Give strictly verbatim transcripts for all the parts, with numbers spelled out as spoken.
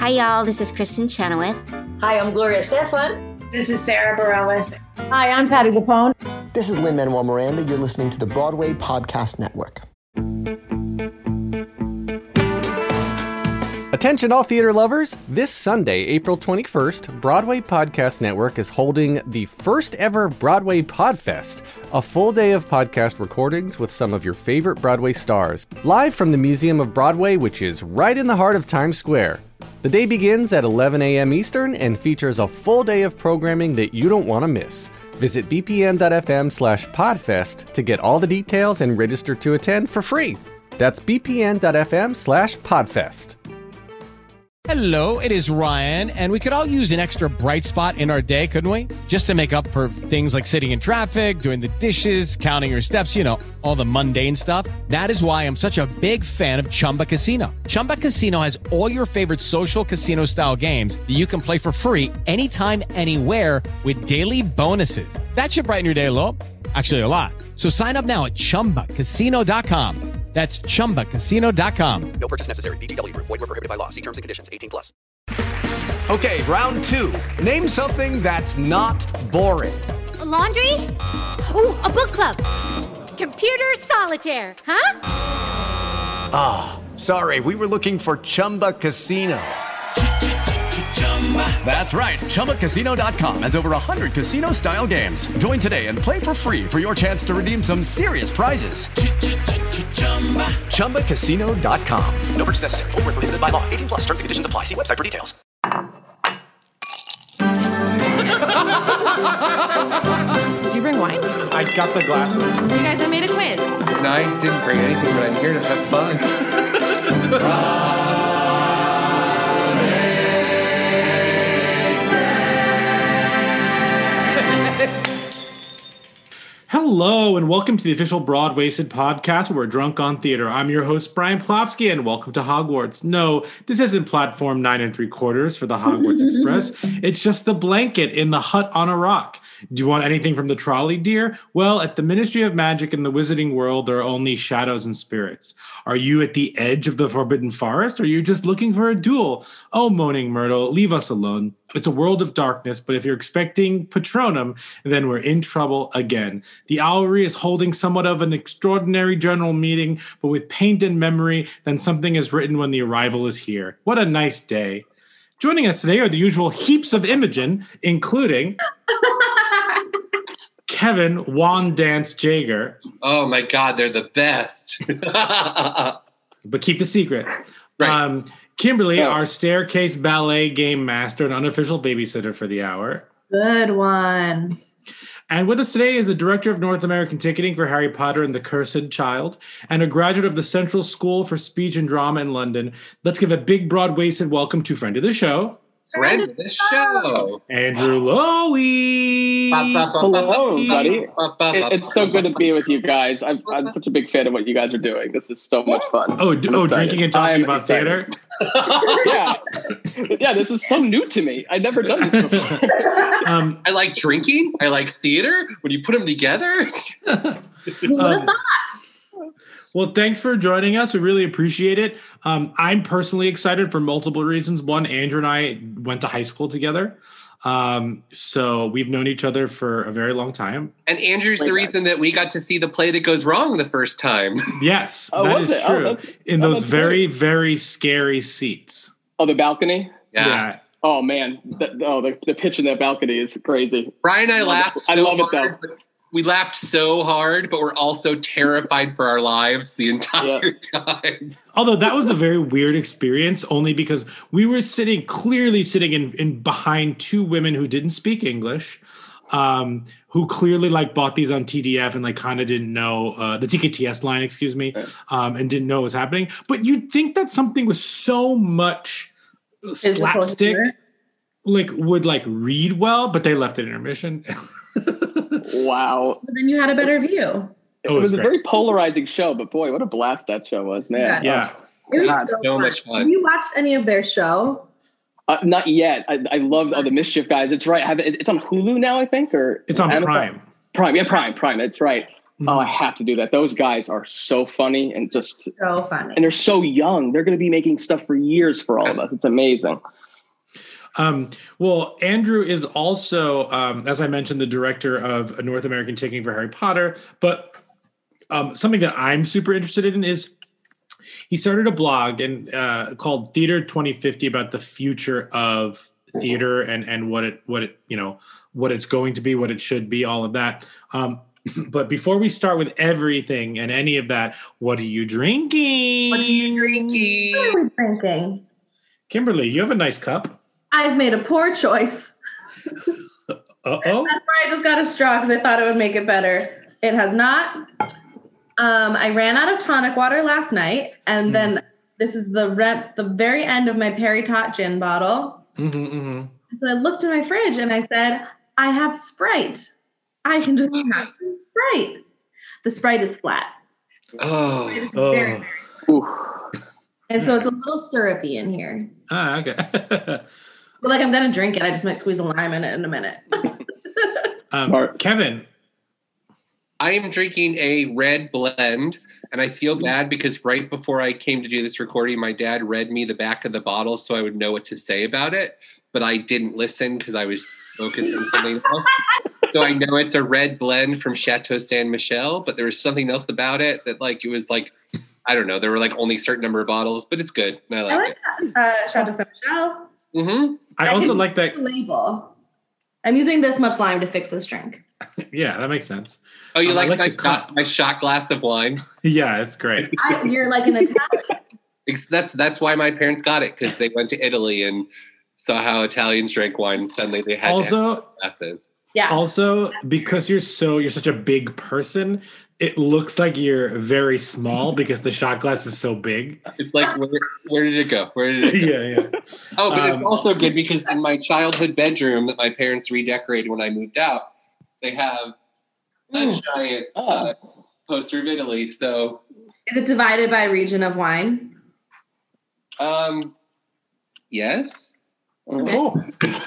Hi, y'all. This is Kristen Chenoweth. Hi, I'm Gloria Estefan. This is Sarah Bareilles. Hi, I'm Patti LuPone. This is Lin-Manuel Miranda. You're listening to the Broadway Podcast Network. Attention all theater lovers! This Sunday, April twenty-first, Broadway Podcast Network is holding the first ever Broadway Podfest, a full day of podcast recordings with some of your favorite Broadway stars, live from the Museum of Broadway, which is right in the heart of Times Square. The day begins at eleven a.m. Eastern and features a full day of programming that you don't want to miss. Visit bpn.fm slash podfest to get all the details and register to attend for free. That's bpn.fm slash podfest. Hello, it is Ryan, and we could all use an extra bright spot in our day, couldn't we? Just to make up for things like sitting in traffic, doing the dishes, counting your steps, you know, all the mundane stuff. That is why I'm such a big fan of Chumba Casino. Chumba Casino has all your favorite social casino-style games that you can play for free anytime, anywhere with daily bonuses. That should brighten your day a little. Actually, a lot. So sign up now at chumba casino dot com. That's chumba casino dot com. No purchase necessary. V G W Group. Void where prohibited by law. See terms and conditions. eighteen plus. Okay, round two. Name something that's not boring. A laundry? Ooh, a book club. Computer solitaire, huh? Ah, oh, sorry. We were looking for Chumba Casino. That's right. chumba casino dot com has over one hundred casino-style games. Join today and play for free for your chance to redeem some serious prizes. chumba casino dot com. No purchase necessary. Void where prohibited by law. eighteen plus. Terms and conditions apply. See website for details. Did you bring wine? I got the glasses. You guys have made a quiz. No, I didn't bring anything, but I'm here to have fun. Hello, and welcome to the official Broadwasted podcast where we're drunk on theater. I'm your host, Brian Plofsky, and welcome to Hogwarts. No, this isn't platform nine and three quarters for the Hogwarts Express. It's just the blanket in the hut on a rock. Do you want anything from the trolley, dear? Well, at the Ministry of Magic in the Wizarding World, there are only shadows and spirits. Are you at the edge of the Forbidden Forest, or are you just looking for a duel? Oh, Moaning Myrtle, leave us alone. It's a world of darkness, but if you're expecting Patronum, then we're in trouble again. The Owlery is holding somewhat of an extraordinary general meeting, but with paint and memory, then something is written when the arrival is here. What a nice day. Joining us today are the usual heaps of Imogen, including Kevin Wand Dance Jager. Oh my God, they're the best. But keep the secret. Right. Um, Kimberly, oh. our staircase ballet game master and unofficial babysitter for the hour. Good one. And with us today is the director of North American ticketing for Harry Potter and the Cursed Child, and a graduate of the Central School for Speech and Drama in London. Let's give a big Broadwasted welcome to friend of the show, Friend of the show, Andrew Lowy. Hello, everybody. It, it's so good to be with you guys. I'm, I'm such a big fan of what you guys are doing. This is so much fun. Oh, d- oh drinking and talking about excited. theater? yeah. Yeah, this is so new to me. I've never done this before. um, I like drinking. I like theater. When you put them together. um, Well, thanks for joining us. We really appreciate it. Um, I'm personally excited for multiple reasons. One, Andrew and I went to high school together. Um, so we've known each other for a very long time. And Andrew's the reason that we got to see The Play That Goes Wrong the first time. Yes, oh, that is it? true. Oh, that's, In oh, those very, great. very scary seats. Oh, the balcony? Yeah. yeah. Oh, man. The, oh, the, the pitch in that balcony is crazy. Brian and I laughed so I love it, hard, though. We laughed so hard, but we're also terrified for our lives the entire yeah. time. Although that was a very weird experience, only because we were sitting, clearly sitting in, in behind two women who didn't speak English, um, who clearly like bought these on T D F and like kind of didn't know uh, the T K T S line, excuse me, um, and didn't know what was happening. But you'd think that something with so much slapstick, like would like read well, but they left it intermission. Wow. But then you had a better view. It, oh, it was, was a very polarizing show, but boy, what a blast that show was, man. Yeah. It was God, so, so fun. much fun. Have you watched any of their show? Uh, not yet. I, I love all the Mischief guys. It's right. I have, it's on Hulu now, I think, or it's on Amazon? Prime. Prime, yeah, Prime, Prime. That's right. Oh, I have to do that. Those guys are so funny and just so funny. And they're so young. They're going to be making stuff for years for all of us. It's amazing. Um, well, Andrew is also, um, as I mentioned, the director of North American Ticketing for Harry Potter. But um, something that I'm super interested in is he started a blog and uh, called Theater twenty fifty about the future of theater and and what it what it you know what it's going to be, what it should be, all of that. Um, But before we start with everything and any of that, what are you drinking? What are you drinking? What are we drinking? Kimberly, you have a nice cup. I've made a poor choice. Uh-oh. That's why I just got a straw because I thought it would make it better. It has not. Um, I ran out of tonic water last night, and mm. then this is the rep, the very end of my Perry Tot gin bottle. Mm-hmm, mm-hmm. So I looked in my fridge and I said, I have Sprite. I can just have some Sprite. The Sprite is flat. Oh, is oh. Very, very and so it's a little syrupy in here. Ah, okay. So like I'm gonna drink it. I just might squeeze a lime in it in a minute. um, Kevin, I am drinking a red blend, and I feel bad because right before I came to do this recording, my dad read me the back of the bottle so I would know what to say about it, but I didn't listen because I was focused on something else. So I know it's a red blend from Chateau Saint Michel, but there was something else about it that, like, it was like, I don't know, there were like only a certain number of bottles, but it's good. I like, I like it. Uh, Chateau Saint Michel. Mm-hmm. I, I also like that label. I'm using this much lime to fix this drink. Yeah, that makes sense. Oh, you um, like, like my, shot, my shot glass of wine? Yeah, it's great. I, you're like an Italian. That's that's why my parents got it, because they went to Italy and saw how Italians drank wine, and suddenly they had also glasses. Yeah. Also, because you're so you're such a big person, it looks like you're very small because the shot glass is so big. It's like, where, where did it go? Where did it go? Yeah, yeah. Oh, but Um, it's also good because in my childhood bedroom that my parents redecorated when I moved out, they have a Mm. giant uh, poster of Italy. So, Is it divided by region of wine? um, yes. Oh.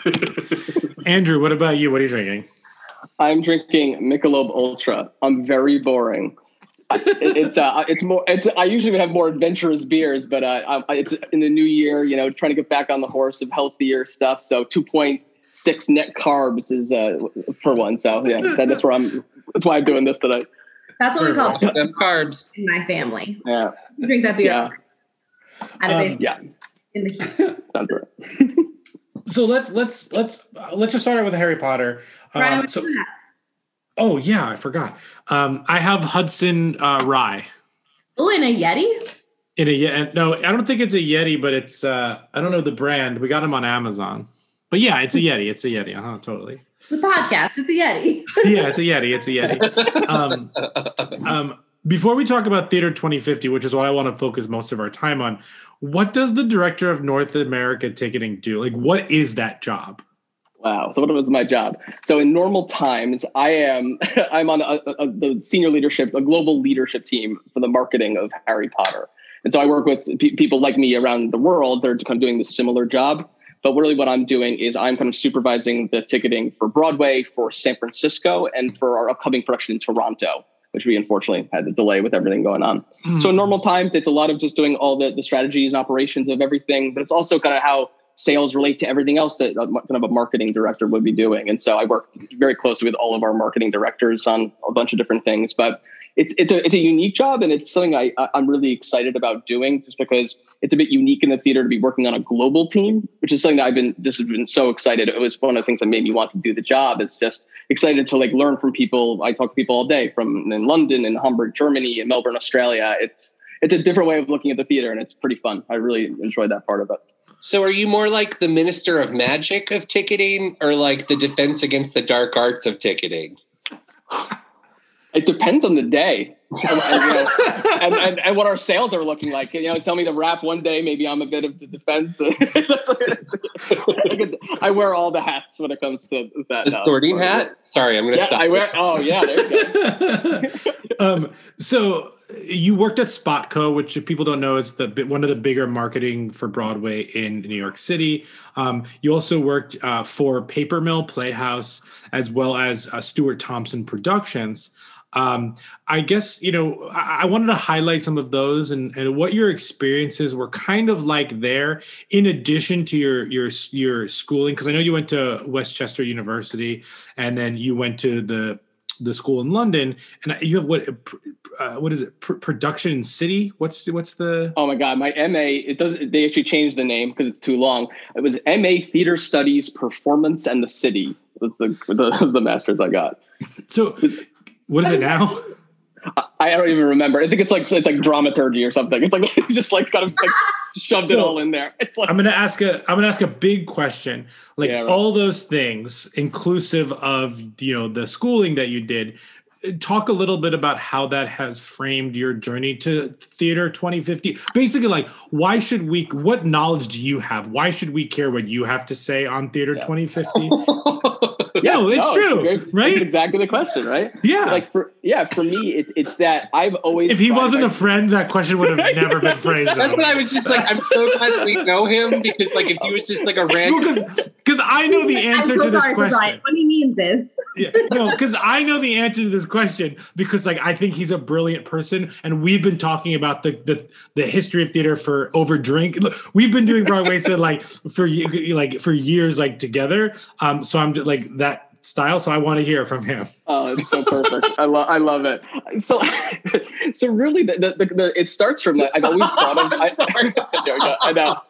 Andrew, what about you? What are you drinking? I'm drinking Michelob Ultra. I'm very boring. it, it's uh, it's more. It's I usually would have more adventurous beers, but uh, I, it's in the new year. You know, trying to get back on the horse of healthier stuff. So two point six net carbs is uh, for one. So yeah, that, that's where I'm. That's why I'm doing this tonight. That's what we call them carbs in my family. Yeah, you drink that beer. Yeah, Out of Um, base yeah. in the heat. Sounds right. So let's let's let's uh, let's just start out with Harry Potter. Ryan, Um, what so, do you have? oh yeah, I forgot. Um, I have Hudson uh, Rye Oh, in a Yeti? in a Ye- no. I don't think it's a Yeti, but it's uh, I don't know the brand. We got them on Amazon. But yeah, it's a Yeti. It's a Yeti. Uh huh. Totally. The podcast. It's a Yeti. Yeah, it's a Yeti. It's a Yeti. Um, um, before we talk about Theater twenty fifty, which is what I want to focus most of our time on, what does the director of North America Ticketing do? Like, what is that job? Wow. So what was my job? So in normal times, I am I'm on a, a, the senior leadership, a global leadership team for the marketing of Harry Potter. And so I work with pe- people like me around the world. They're kind of doing this similar job. But really what I'm doing is I'm kind of supervising the ticketing for Broadway, for San Francisco, and for our upcoming production in Toronto, which we unfortunately had the delay with everything going on. Mm. So in normal times, it's a lot of just doing all the, the strategies and operations of everything, but it's also kind of how sales relate to everything else that a, kind of a marketing director would be doing. And so I work very closely with all of our marketing directors on a bunch of different things, but it's it's a it's a unique job, and it's something I, I'm really excited about doing, just because it's a bit unique in the theater to be working on a global team, which is something that I've been just been so excited. It was one of the things that made me want to do the job. It's just excited to like learn from people. I talk to people all day from in London and Hamburg, Germany, and Melbourne, Australia. It's it's a different way of looking at the theater, and it's pretty fun. I really enjoyed that part of it. So are you more like the Minister of Magic of ticketing, or like the Defense Against the Dark Arts of ticketing? It depends on the day. and, you know, and, and, and what our sales are looking like. You know, tell me to rap one day, maybe I'm a bit of the defense. I wear all the hats when it comes to that. The sorting hat? Sorry, I'm going to yeah, stop. I wear. Oh, yeah, there you go. um, so you worked at Spotco, which if people don't know, it's the one of the bigger marketing for Broadway in New York City. Um, you also worked uh, for Paper Mill Playhouse, as well as uh, Stuart Thompson Productions. Um, I guess, you know, I, I wanted to highlight some of those and, and what your experiences were kind of like there, in addition to your your your schooling, because I know you went to Westchester University and then you went to the the school in London, and you have what uh, what is it? P- Production City? What's what's the? Oh my God, my M A. It does. They actually changed the name because it's too long. It was M A Theater Studies, Performance, and the City. Was the the, was the master's I got. So, what is it now? I, I don't even remember. I think it's like it's like dramaturgy or something. It's like it's just like kind of like shoved so, it all in there. It's like I'm gonna ask a I'm gonna ask a big question. Like yeah, right. all those things, inclusive of you know the schooling that you did. Talk a little bit about how that has framed your journey to Theater twenty fifty. Basically, like, why should we, what knowledge do you have? Why should we care what you have to say on Theater yeah. twenty fifty? Yeah, no, it's no, true, it's right? That's exactly the question, right? Yeah. Like, for yeah, for me, it, it's that I've always... If he wasn't a friend, that question would have never been phrased. That's what I was just like, I'm so glad that we know him, because, like, if he was just, like, a random... Because I know the answer so to this sorry, question. Brian. What he means is... Yeah, no, because I know the answer to this question, because like I think he's a brilliant person, and we've been talking about the the, the history of theater for over drink. Look, we've been doing Broadway so like for like for years, like together. Um, so I'm like that style. So I want to hear from him. Oh, it's so perfect. I love I love it. So so really, the the, the, the it starts from that. I've always thought of. I, I know.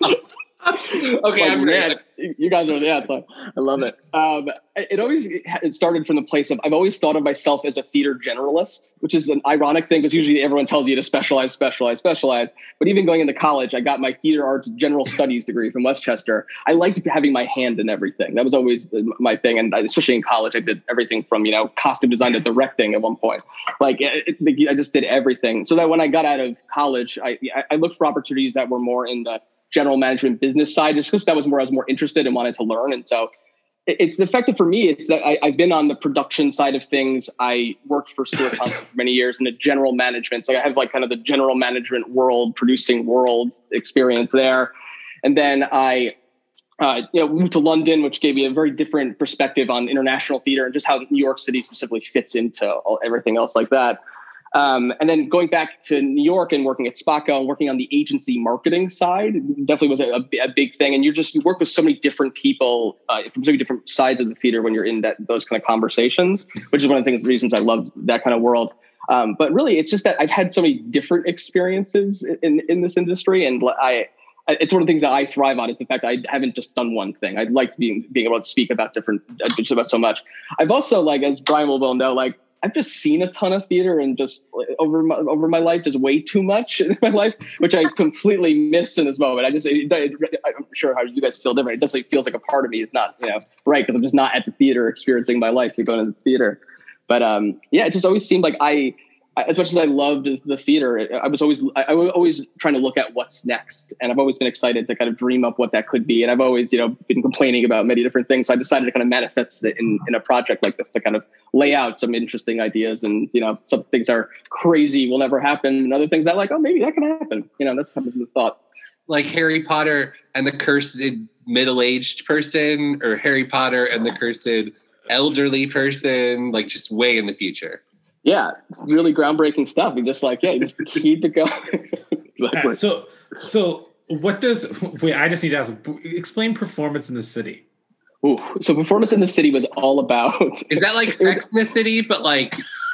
Okay, like, I'm ready. Man, you guys are yeah, so I love it. Um, it always it started from the place of I've always thought of myself as a theater generalist, which is an ironic thing because usually everyone tells you to specialize, specialize, specialize. But even going into college, I got my theater arts general studies degree from Westchester. I liked having my hand in everything. That was always my thing, and especially in college, I did everything from you know costume design to directing at one point. Like it, it, I just did everything. So that when I got out of college, I I looked for opportunities that were more in the general management business side, just because that was where I was more interested and wanted to learn. And so it, it's the effect for me, it's that I, I've been on the production side of things. I worked for Stuart Thompson for many years in the general management. So I have like kind of the general management world, producing world experience there. And then I uh, you know, moved to London, which gave me a very different perspective on international theater and just how New York City specifically fits into all, everything else like that. Um, and then going back to New York and working at Spotco and working on the agency marketing side definitely was a, a, a big thing. And you're just, you work with so many different people uh, from so many different sides of the theater when you're in that those kind of conversations, which is one of the things, the reasons I love that kind of world. Um, but really, it's just that I've had so many different experiences in, in this industry. And I, it's one of the things that I thrive on. It's the fact that I haven't just done one thing. I like being, being able to speak about different, just about so much. I've also, like, as Brian will well know, like, I've just seen a ton of theater and just over my, over my life, just way too much in my life, which I completely miss in this moment. I just, it, it, I'm sure how you guys feel different. It definitely feels like a part of me is not, you know, right. Cause I'm just not at the theater experiencing my life and going to the theater. But um, yeah, it just always seemed like I, as much as I loved the theater, I was always, I was always trying to look at what's next. And I've always been excited to kind of dream up what that could be. And I've always, you know, been complaining about many different things. So I decided to kind of manifest it in, in a project like this to kind of lay out some interesting ideas. And, you know, some things are crazy, will never happen. And other things that like, oh, maybe that can happen. You know, that's kind of the thought. Like Harry Potter and the cursed middle-aged person, or Harry Potter and the cursed elderly person, like just way in the future. Yeah, it's really groundbreaking stuff. You just like, yeah, you just keep it going. Exactly. Right, so, so what does, wait, I just need to ask, explain Performance in the City. Ooh, so Performance in the City was all about... Is that like Sex in the City, but like...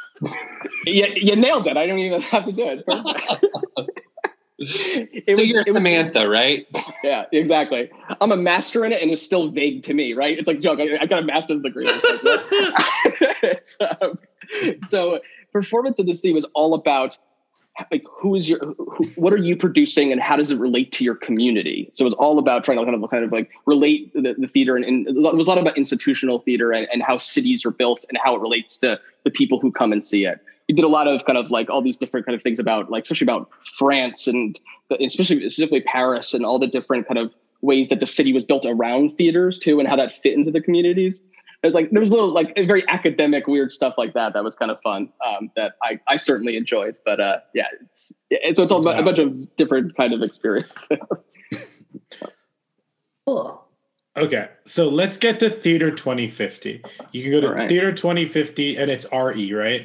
Yeah, you nailed it. I don't even have to do it. It so was, you're it Samantha, was, right? Yeah, exactly. I'm a master in it, and it's still vague to me, right? It's like, joke, I, I got a master's degree. so, so Performance in the City was all about, like, who is your, who, what are you producing, and how does it relate to your community? So it was all about trying to kind of, kind of like relate the, the theater, and, and it was a lot about institutional theater and, and how cities are built and how it relates to the people who come and see it. We did a lot of kind of like all these different kind of things about, like, especially about France and the, especially specifically Paris and all the different kind of ways that the city was built around theaters too, and how that fit into the communities. There's like, there was little like very academic, weird stuff like that. That was kind of fun. Um, that I, I certainly enjoyed, but uh, yeah, it's, it's, so it's all about a bunch of different kind of experience. Cool. Okay, so let's get to Theater twenty fifty. You can go to right. Theater twenty fifty, and it's R E, right?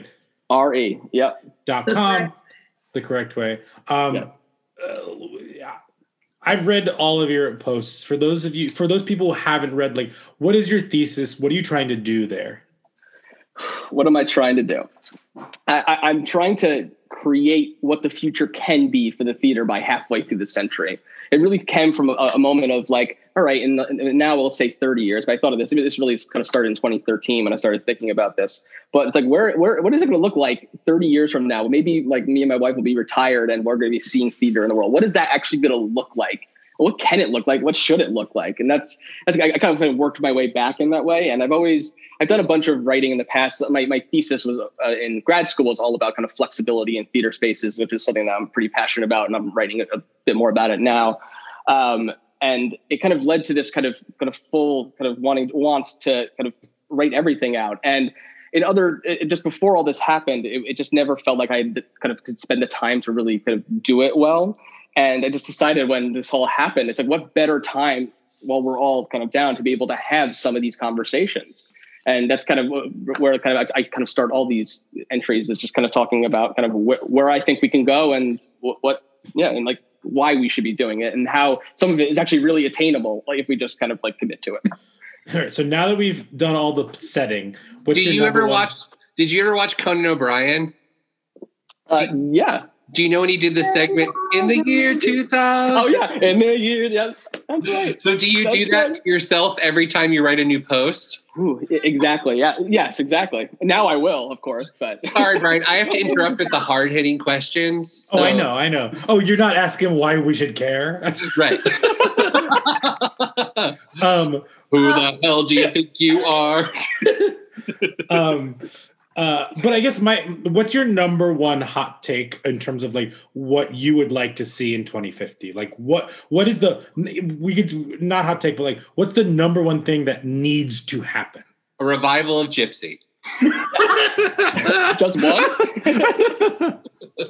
R E, yep. Dot com, the correct way. Um, yeah. Uh, yeah. I've read all of your posts. For those of you, for those people who haven't read, like, what is your thesis? What are you trying to do there? What am I trying to do? I, I, I'm trying to create what the future can be for the theater by halfway through the century. It really came from a, a moment of like, all right, and, and now we'll say thirty years, but I thought of this, I mean, this really kind of started in twenty thirteen when I started thinking about this, but it's like, where, where, what is it going to look like thirty years from now? Maybe like me and my wife will be retired and we're going to be seeing theater in the world. What is that actually going to look like? What can it look like? What should it look like? And that's, I think I, I kind of kind of worked my way back in that way. And I've always, I've done a bunch of writing in the past. My, my thesis was uh, in grad school was all about kind of flexibility in theater spaces, which is something that I'm pretty passionate about. And I'm writing a, a bit more about it now. Um, and it kind of led to this kind of, kind of full kind of wanting, want to kind of write everything out. And in other, it, just before all this happened, it, it just never felt like I kind of could spend the time to really kind of do it well. And I just decided when this all happened, it's like, what better time while we're all kind of down to be able to have some of these conversations. And that's kind of where kind of I, I kind of start all these entries, is just kind of talking about kind of wh- where I think we can go and what, what, yeah, and like why we should be doing it and how some of it is actually really attainable, like if we just kind of like commit to it. All right. So now that we've done all the setting, what's did your you ever one? watch? Did you ever watch Conan O'Brien? Uh, yeah. Do you know when he did the segment in the year two thousand? Oh yeah, in the year, yeah, that's right. So do you that's do that right. to yourself every time you write a new post? Ooh, exactly. Yeah. Yes, exactly. Now I will, of course. But sorry, Brian, I have to interrupt with the hard hitting questions. So. Oh, I know, I know. Oh, you're not asking why we should care, right? um, Who the hell do you think you are? um. Uh, but I guess my, what's your number one hot take in terms of like what you would like to see in twenty fifty? Like what, what is the, we could not hot take, but like, what's the number one thing that needs to happen? A revival of Gypsy. Just one?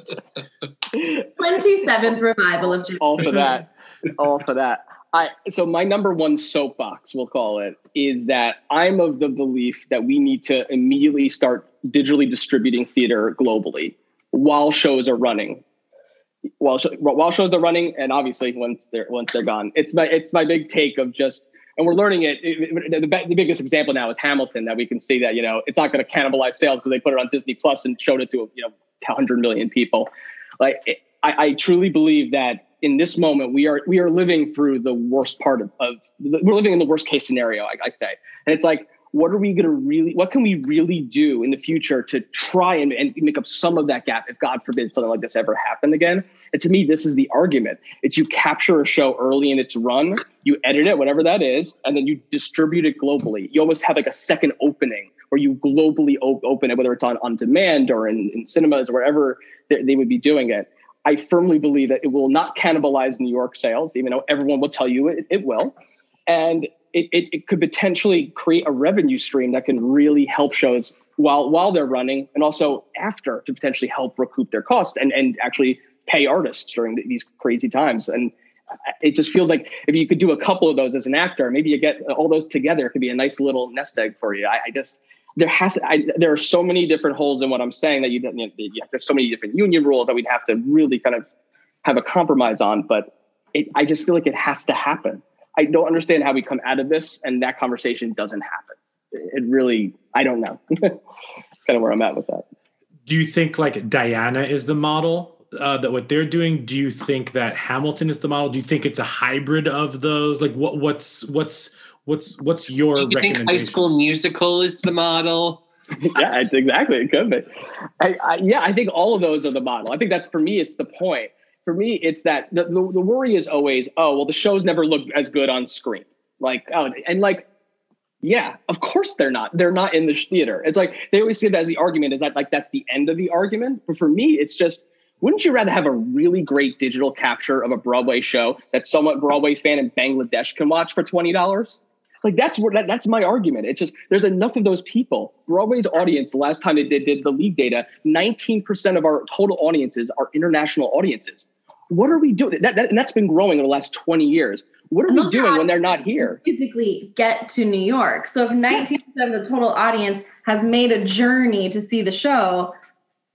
twenty-seventh revival of Gypsy. All for that. All for that. I, so my number one soapbox, we'll call it, is that I'm of the belief that we need to immediately start digitally distributing theater globally while shows are running. While sh- while shows are running, and obviously once they're once they're gone, it's my it's my big take of just, and we're learning it. it, it the, the biggest example now is Hamilton, that we can see that, you know, it's not going to cannibalize sales because they put it on Disney Plus and showed it to, you know, one hundred million people. Like it, I, I truly believe that. In this moment, we are we are living through the worst part of, of we're living in the worst case scenario, I, I say. And it's like, what are we going to really, what can we really do in the future to try and, and make up some of that gap if, God forbid, something like this ever happened again? And to me, this is the argument. It's you capture a show early in its run, you edit it, whatever that is, and then you distribute it globally. You almost have like a second opening where you globally op- open it, whether it's on, on demand or in, in cinemas or wherever they, they would be doing it. I firmly believe that it will not cannibalize New York sales, even though everyone will tell you it, it will. And it, it, it could potentially create a revenue stream that can really help shows while while they're running, and also after, to potentially help recoup their costs and, and actually pay artists during these crazy times. And it just feels like if you could do a couple of those as an actor, maybe you get all those together, it could be a nice little nest egg for you. I, I just... There has to, I, there are so many different holes in what I'm saying that you, you know, you have, there's so many different union rules that we'd have to really kind of have a compromise on. But it, I just feel like it has to happen. I don't understand how we come out of this and that conversation doesn't happen. It really, I don't know. That's kind of where I'm at with that. Do you think like Diana is the model uh, that what they're doing? Do you think that Hamilton is the model? Do you think it's a hybrid of those? Like what, what's, what's, What's what's your Do you recommendation? think High School Musical is the model? Yeah, it's exactly. It could be. I, I, yeah, I think all of those are the model. I think that's, for me, it's the point. For me, it's that the, the, the worry is always, oh, well, the shows never look as good on screen. Like, oh, and like, yeah, of course they're not. They're not in the theater. It's like, they always say that as the argument, is that like, that's the end of the argument. But for me, it's just, wouldn't you rather have a really great digital capture of a Broadway show that someone Broadway fan in Bangladesh can watch for twenty dollars? Like that's where that, that's my argument. It's just, there's enough of those people. Broadway's audience, the last time they did, did the league data, nineteen percent of our total audiences are international audiences. What are we doing? That, that, and that's been growing in the last twenty years. What are we doing when they're not here? Physically get to New York. So if nineteen percent of the total audience has made a journey to see the show,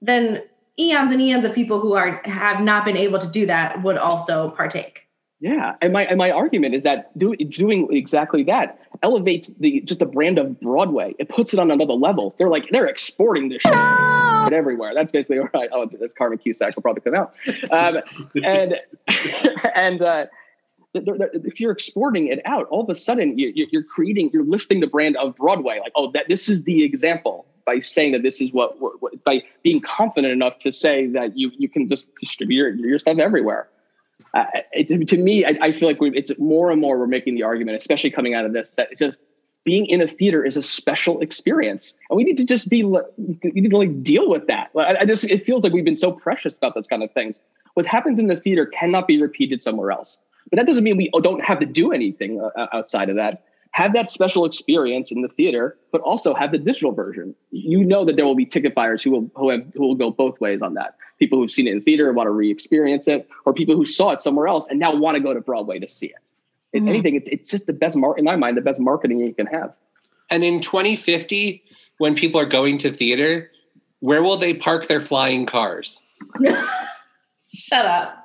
then eons and eons of people who are have not been able to do that would also partake. Yeah, and my and my argument is that do, doing exactly that elevates the just the brand of Broadway. It puts it on another level. They're like they're exporting this shit everywhere. That's basically right. Oh, that's Carmen Cusack will probably come out. Um, and and uh, they're, they're, if you're exporting it out, all of a sudden you, you're creating, you're lifting the brand of Broadway. Like, oh, that this is the example. By saying that this is what, what, what by being confident enough to say that you you can just distribute your, your stuff everywhere. Uh, it, to me, I, I feel like we it's more and more we're making the argument, especially coming out of this, that it's just being in a theater is a special experience, and we need to just be we need to like deal with that. I, I just it feels like we've been so precious about those kind of things. What happens in the theater cannot be repeated somewhere else, but that doesn't mean we don't have to do anything uh, outside of that. Have that special experience in the theater, but also have the digital version. You know that there will be ticket buyers who will who, have, who will go both ways on that. People who've seen it in theater and want to re-experience it, or people who saw it somewhere else and now want to go to Broadway to see it. If mm-hmm. anything, it's, it's just the best, mar- in my mind, the best marketing you can have. And in twenty fifty, when people are going to theater, where will they park their flying cars? Shut up.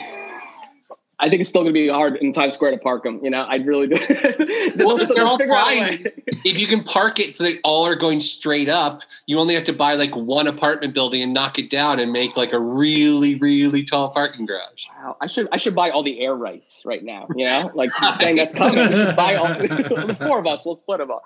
I think it's still going to be hard in Times Square to park them. You know, I'd really do. Well, if they're all flying, if you can park it so they all are going straight up, you only have to buy like one apartment building and knock it down and make like a really, really tall parking garage. Wow, I should I should buy all the air rights right now. You know, like saying that's coming. We should buy all the four of us. We'll split them all.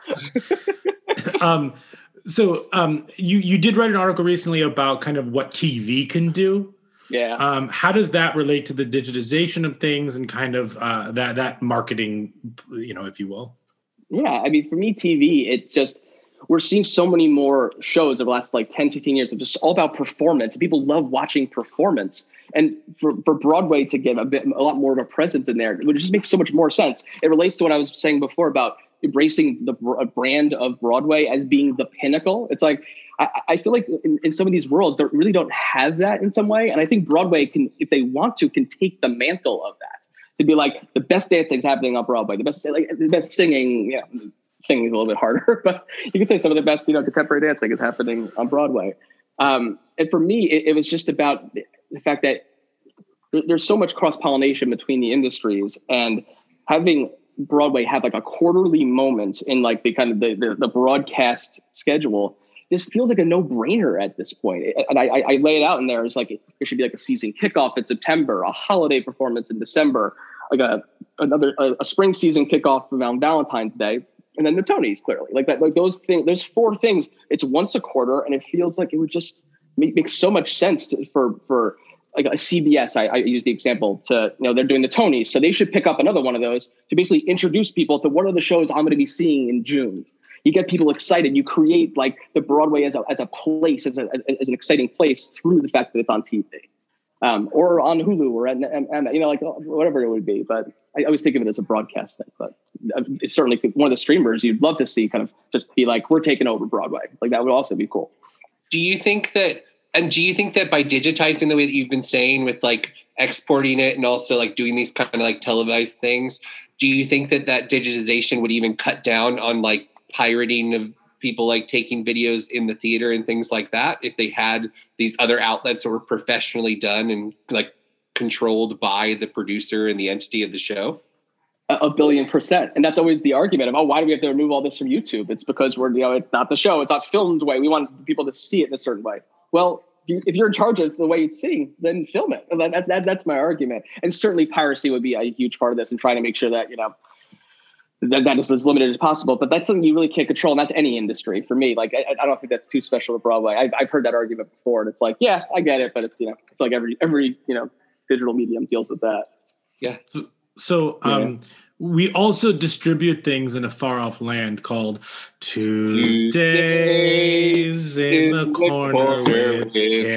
um, so um, you you did write an article recently about kind of what T V can do. Yeah. Um, how does that relate to the digitization of things and kind of uh, that that marketing, you know, if you will? Yeah, I mean, for me, T V, it's just we're seeing so many more shows over the last like ten, fifteen years of just all about performance. People love watching performance. And for, for Broadway to give a bit, a lot more of a presence in there, it would just make so much more sense. It relates to what I was saying before about embracing the br- brand of Broadway as being the pinnacle. It's like, I, I feel like in, in some of these worlds, they really don't have that in some way. And I think Broadway can, if they want to, can take the mantle of that to be like the best dancing is happening on Broadway, the best, like the best singing, yeah, singing is a little bit harder, but you can say some of the best, you know, contemporary dancing is happening on Broadway. Um, and for me, it, it was just about the fact that there, there's so much cross-pollination between the industries, and having Broadway have like a quarterly moment in like the kind of the, the, the broadcast schedule, this feels like a no-brainer at this point. And I, I lay it out in there. It's like there should be like a season kickoff in September, a holiday performance in December, like a another a, a spring season kickoff around Valentine's Day, and then the Tonys. Clearly, like that, like those things. Those four things. It's once a quarter, and it feels like it would just make, make so much sense to, for for like a C B S. I, I use the example to you know they're doing the Tonys, so they should pick up another one of those to basically introduce people to what are the shows I'm going to be seeing in June. You get people excited. You create like the Broadway as a as a place, as a as an exciting place through the fact that it's on T V, um, or on Hulu, or and, and, and you know like whatever it would be. But I always think of it as a broadcast thing. But it's certainly one of the streamers you'd love to see kind of just be like, we're taking over Broadway. Like that would also be cool. Do you think that? And do you think that by digitizing the way that you've been saying with like exporting it and also like doing these kind of like televised things, do you think that that digitization would even cut down on like pirating of people like taking videos in the theater and things like that if they had these other outlets that were professionally done and like controlled by the producer and the entity of the show? A, a billion percent. And that's always the argument of, oh, why do we have to remove all this from YouTube? It's because we're, you know, it's not the show. It's not filmed the way. We want people to see it in a certain way. Well, if you're in charge of the way it's seen, then film it. That, that, that, that's my argument. And certainly piracy would be a huge part of this and trying to make sure that, you know, that, that is as limited as possible. But that's something you really can't control. And that's any industry for me. Like, I, I don't think that's too special to Broadway. I've, I've heard that argument before. And it's like, yeah, I get it. But it's, you know, it's like every, every, you know, digital medium deals with that. Yeah. So, so um, yeah. we also distribute things in a far off land called Tuesdays, Tuesdays in the Corner, corner with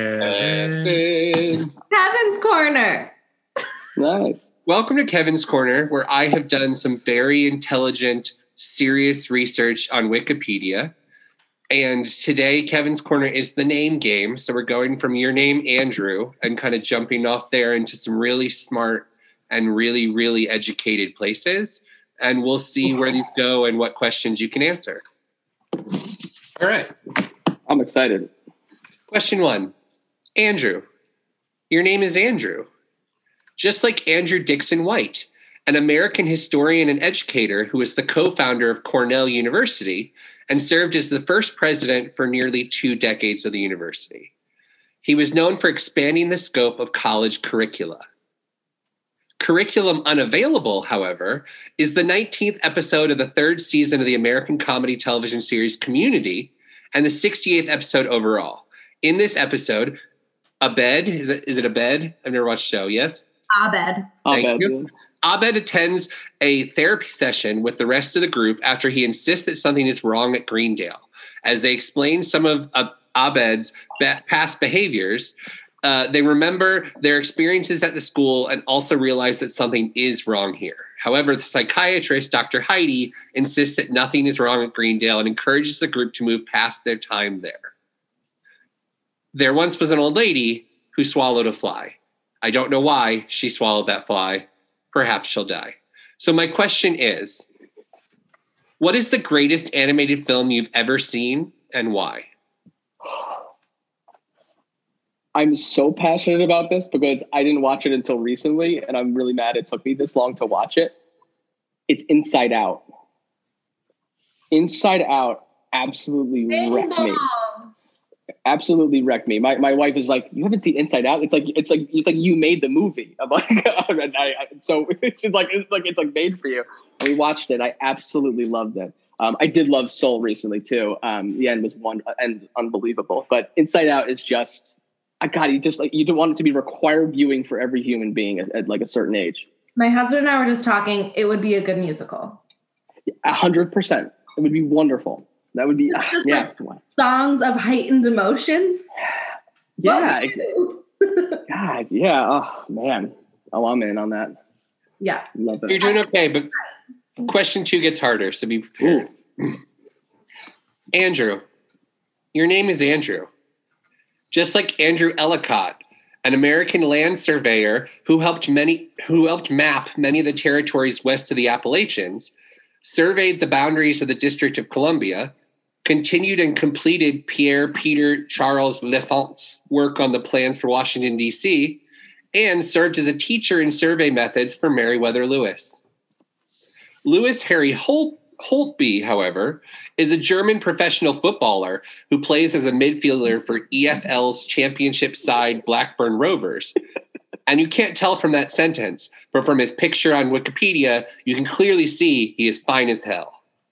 Kevin. Kevin's Corner. Nice. Welcome to Kevin's Corner, where I have done some very intelligent, serious research on Wikipedia. And today, Kevin's Corner is the name game. So we're going from your name, Andrew, and kind of jumping off there into some really smart and really, really educated places. And we'll see where these go and what questions you can answer. All right. I'm excited. Question one. Andrew. Your name is Andrew. Just like Andrew Dixon White, an American historian and educator who is the co-founder of Cornell University and served as the first president for nearly two decades of the university. He was known for expanding the scope of college curricula. Curriculum unavailable, however, is the nineteenth episode of the third season of the American comedy television series Community and the sixty-eighth episode overall. In this episode, Abed, is it, is it Abed? I've never watched the show, yes? Abed. Thank Abed, you. Abed attends a therapy session with the rest of the group after he insists that something is wrong at Greendale. As they explain some of uh, Abed's be- past behaviors, uh, they remember their experiences at the school and also realize that something is wrong here. However, the psychiatrist, Doctor Heidi, insists that nothing is wrong at Greendale and encourages the group to move past their time there. There once was an old lady who swallowed a fly. I don't know why she swallowed that fly. Perhaps she'll die. So my question is, what is the greatest animated film you've ever seen and why? I'm so passionate about this because I didn't watch it until recently, and I'm really mad it took me this long to watch it. It's Inside Out. Inside Out absolutely wrecked me. Absolutely wrecked me. My my wife is like, you haven't seen Inside Out? It's like it's like it's like you made the movie. I'm like, and I, I, so she's like, it's like it's like made for you. And we watched it. I absolutely loved it. Um, I did love Soul recently too. Um, the end was one and unbelievable. But Inside Out is just, I got you. Just like you don't want it to be required viewing for every human being at, at like a certain age. My husband and I were just talking. It would be a good musical. A hundred percent. It would be wonderful. That would be uh, yeah. Like songs of heightened emotions. Yeah. God, yeah. Oh man. Oh, I'm in on that. Yeah. Love it. You're doing okay, but question two gets harder, so be prepared. Andrew. Your name is Andrew. Just like Andrew Ellicott, an American land surveyor who helped many who helped map many of the territories west of the Appalachians, surveyed the boundaries of the District of Columbia, continued and completed Pierre Peter Charles L'Enfant's work on the plans for Washington, D C, and served as a teacher in survey methods for Meriwether Lewis. Lewis Harry Holt, Holtby, however, is a German professional footballer who plays as a midfielder for E F L's championship side Blackburn Rovers. And you can't tell from that sentence, but from his picture on Wikipedia, you can clearly see he is fine as hell.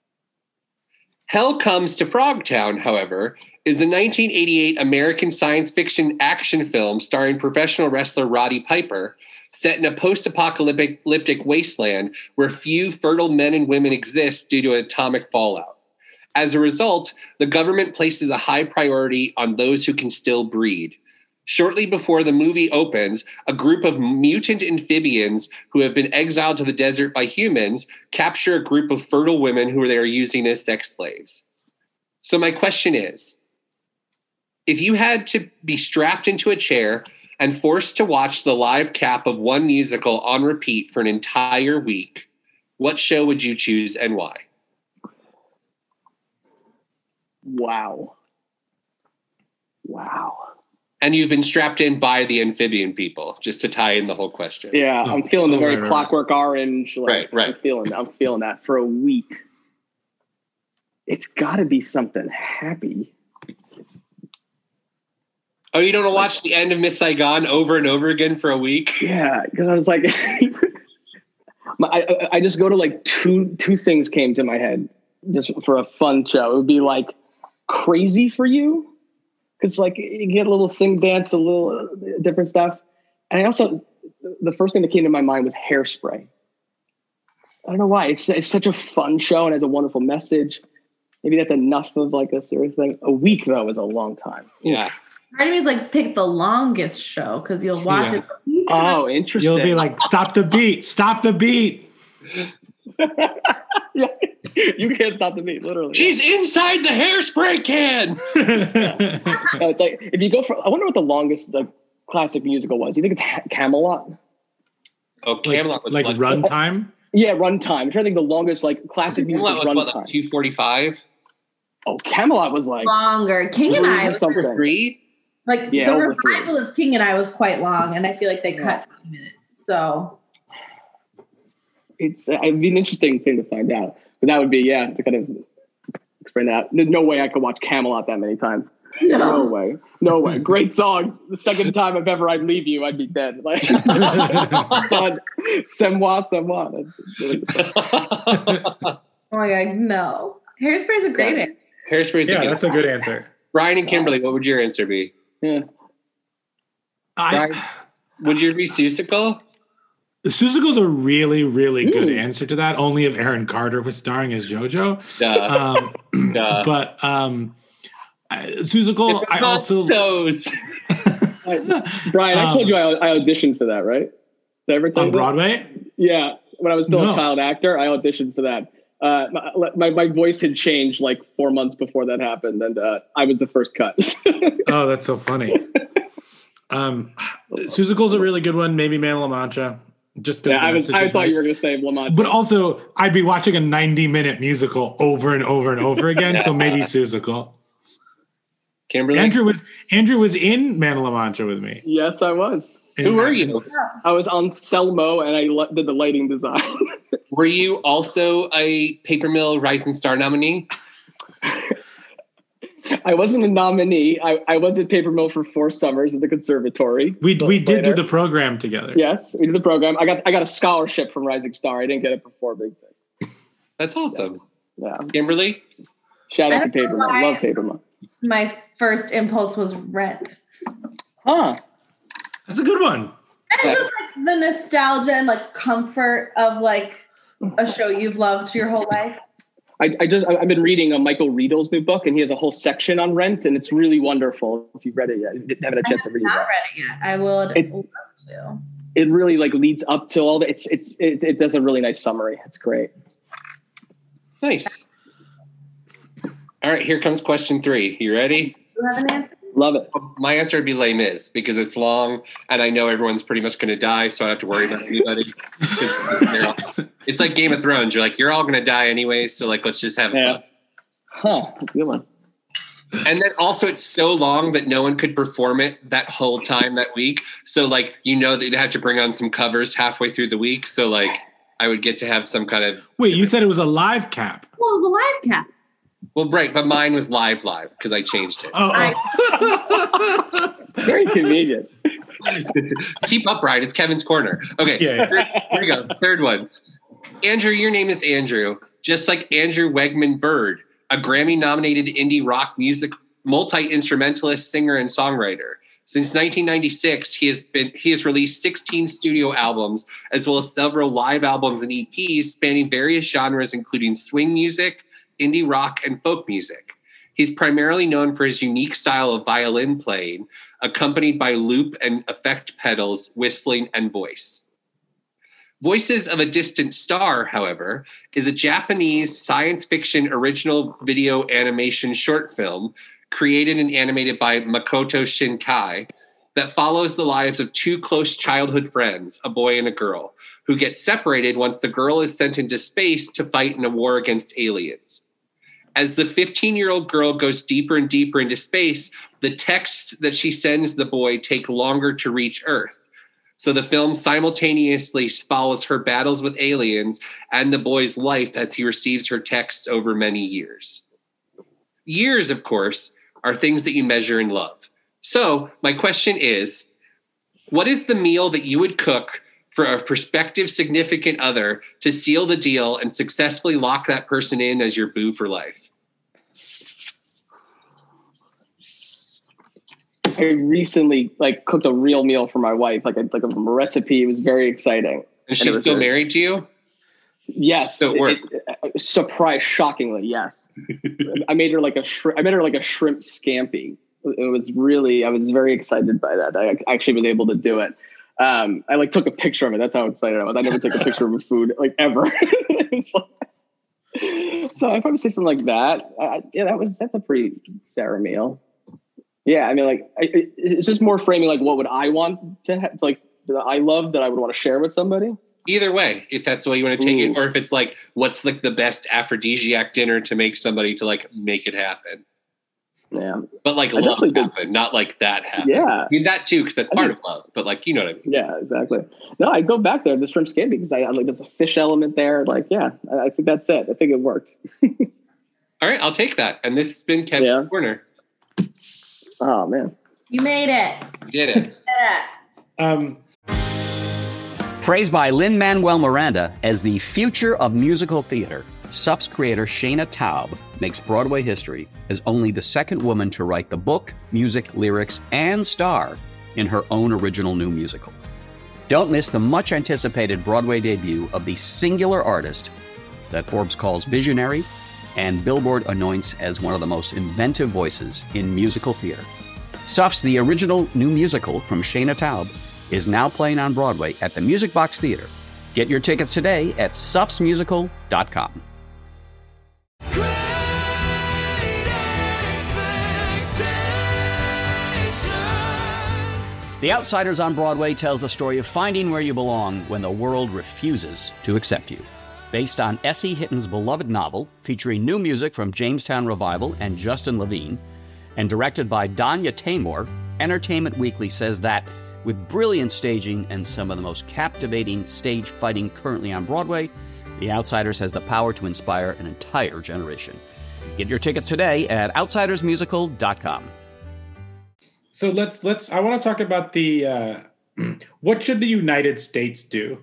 Hell Comes to Frogtown, however, is a nineteen eighty-eight American science fiction action film starring professional wrestler Roddy Piper, set in a post-apocalyptic wasteland where few fertile men and women exist due to atomic fallout. As a result, the government places a high priority on those who can still breed. Shortly before the movie opens, a group of mutant amphibians who have been exiled to the desert by humans capture a group of fertile women who they are using as sex slaves. So my question is, if you had to be strapped into a chair and forced to watch the live cap of one musical on repeat for an entire week, what show would you choose and why? Wow. Wow. And you've been strapped in by the amphibian people, just to tie in the whole question. Yeah, I'm feeling the oh, very right, Clockwork right. Orange. Like, right, right. I'm feeling, I'm feeling that for a week. It's got to be something happy. Oh, you don't want to watch the end of Miss Saigon over and over again for a week? Yeah, because I was like, my, I, I just go to like two two things came to my head just for a fun show. It would be like Crazy for You. Because like you get a little sing dance, a little different stuff. And I also, the first thing that came to my mind was Hairspray. I don't know why. It's, it's such a fun show and has a wonderful message. Maybe that's enough of like a serious thing. A week though is a long time. Yeah. Part of me is like pick the longest show because you'll watch Yeah. it. Oh, interesting. You'll be like, stop the beat, stop the beat. Yeah. You can't stop the beat, literally. She's inside the hairspray can. No, it's like if you go for, I wonder what the longest like classic musical was. You think it's ha- Camelot? Oh, Camelot was like, like runtime. Yeah, runtime. I'm trying to think the longest like classic musical Camelot was runtime. what, like two forty-five? Oh, Camelot was like Longer. King and I was something. Three? Like Yeah, the over three. revival of King and I was quite long, and I feel like they Yeah. cut twenty minutes. So It's it'd be an interesting thing to find out. But that would be yeah to kind of explain that. There's no way I could watch Camelot that many times. No, no way, no way. Great songs. The second time if ever I'd leave you, I'd be dead. Like, on c'est moi, c'est moi. oh my god, no. Hairspray's a great answer. Hairspray's Yeah, a good that's a good answer. Brian and Kimberly, what would your answer be? Yeah. Brian, I, would your be Seussical? Susicle's a really, really good Ooh. answer to that. Only if Aaron Carter was starring as JoJo. Duh. Um, Duh. But um, I- Susicle, I also those. Brian, I told Um, you I, I auditioned for that, right? Did I ever tell on you that? Broadway. Yeah, when I was still No. a child actor, I auditioned for that. Uh, my, my my voice had changed like four months before that happened, and uh, I was the first cut. Oh, that's so funny. Um, Susicle's a really good one. Maybe Man La Mancha. Just because yeah, I was. I thought you were going to say Lamont, But also, I'd be watching a ninety-minute musical over and over and over again. So maybe Susicle. Kimberly? Andrew was Andrew was in Man La Mancha with me. Yes, I was. Who were you? I was on Selmo, and I le- did the lighting design. Were you also a Paper Mill Rising Star nominee? I wasn't a nominee. I, I was at Paper Mill for four summers at the conservatory. We we did later. do the program together. Yes, we did the program. I got I got a scholarship from Rising Star. I didn't get it before Big Thing. That's awesome. Yeah. Kimberly? Shout I out to don't know Paper Mill. why. Love Paper Mill. My first impulse was Rent. Huh. That's a good one. And just like the nostalgia and like comfort of like a show you've loved your whole life. I, I just I've been reading a Michael Riedel's new book, and he has a whole section on Rent, and it's really wonderful. If you've read it yet, you haven't had a I chance have to read not it. read it yet. I would It- love to. It really like leads up to all that. It's it's it, it does a really nice summary. It's great. Nice. All right, here comes question three. You ready? Do you have an answer? Love it. My answer would be Les Mis because it's long and I know everyone's pretty much going to die, so I don't have to worry about anybody. They're all- it's like Game of Thrones. You're like, you're all going to die anyways, so like, let's just have Yeah. fun. Huh. That's a good one. And then also it's so long that no one could perform it that whole time that week. So like, you know that you'd have to bring on some covers halfway through the week. So like, I would get to have some kind of... Wait, you said it was a live cap. Well, it was a live cap. Well, right, but mine was live live because I changed it. Oh, Very convenient. Keep up, Brian. It's Kevin's Corner. Okay, Yeah, yeah. Here, here we go. Third one. Andrew, your name is Andrew, just like Andrew Wegman Bird, a Grammy-nominated indie rock music multi-instrumentalist, singer, and songwriter. Since nineteen ninety-six, he has been he has released sixteen studio albums, as well as several live albums and E Ps spanning various genres, including swing music, indie rock, and folk music. He's primarily known for his unique style of violin playing, accompanied by loop and effect pedals, whistling, and voice. Voices of a Distant Star, however, is a Japanese science fiction original video animation short film created and animated by Makoto Shinkai that follows the lives of two close childhood friends, a boy and a girl, who get separated once the girl is sent into space to fight in a war against aliens. As the fifteen-year-old girl goes deeper and deeper into space, the texts that she sends the boy take longer to reach Earth. So the film simultaneously follows her battles with aliens and the boy's life as he receives her texts over many years. Years, of course, are things that you measure in love. So my question is, what is the meal that you would cook for a prospective significant other to seal the deal and successfully lock that person in as your boo for life? I recently like cooked a real meal for my wife, like a, like a recipe. It was very exciting. And she's still married to you? Yes. So it worked. It, it, surprise, shockingly, yes. I made her like a shrimp. I made her like a shrimp scampi. It was really, I was very excited by that. I actually was able to do it. Um, I like took a picture of it. That's how excited I was. I never took a picture of a food like ever. It's like, so I'd probably say something like that. I, yeah, that was, that's a pretty Sarah meal. Yeah. I mean, like, I, it, it's just more framing, like, what would I want to have, like, that I love that I would want to share with somebody? Either way, if that's the way you want to take Ooh. it, or if it's like, what's like the best aphrodisiac dinner to make somebody to like make it happen? Yeah. But like I love definitely did- happened, not like that happened. Yeah. I mean, that too, because that's I part think- of love. But like, you know what I mean? Yeah, exactly. No, I go back there to shrimp scampi because I I like there's a fish element there. Like, yeah, I, I think that's it. I think it worked. All right, I'll take that. And this has been Kevin Yeah. Corner. Oh man. You made it. You did it. Um, Praised by Lin-Manuel Miranda as the future of musical theater, S U F's creator Shayna Taub makes Broadway history as only the second woman to write the book, music, lyrics, and star in her own original new musical. Don't miss the much-anticipated Broadway debut of the singular artist that Forbes calls visionary and Billboard anoints as one of the most inventive voices in musical theater. S U F's The Original New Musical from Shayna Taub is now playing on Broadway at the Music Box Theater. Get your tickets today at suffs musical dot com. The Outsiders on Broadway tells the story of finding where you belong when the world refuses to accept you. Based on S E Hitton's beloved novel, featuring new music from Jamestown Revival and Justin Levine, and directed by Danya Taymor, Entertainment Weekly says that, with brilliant staging and some of the most captivating stage fighting currently on Broadway, The Outsiders has the power to inspire an entire generation. Get your tickets today at outsiders musical dot com. So let's let's. I want to talk about the uh, what should the United States do?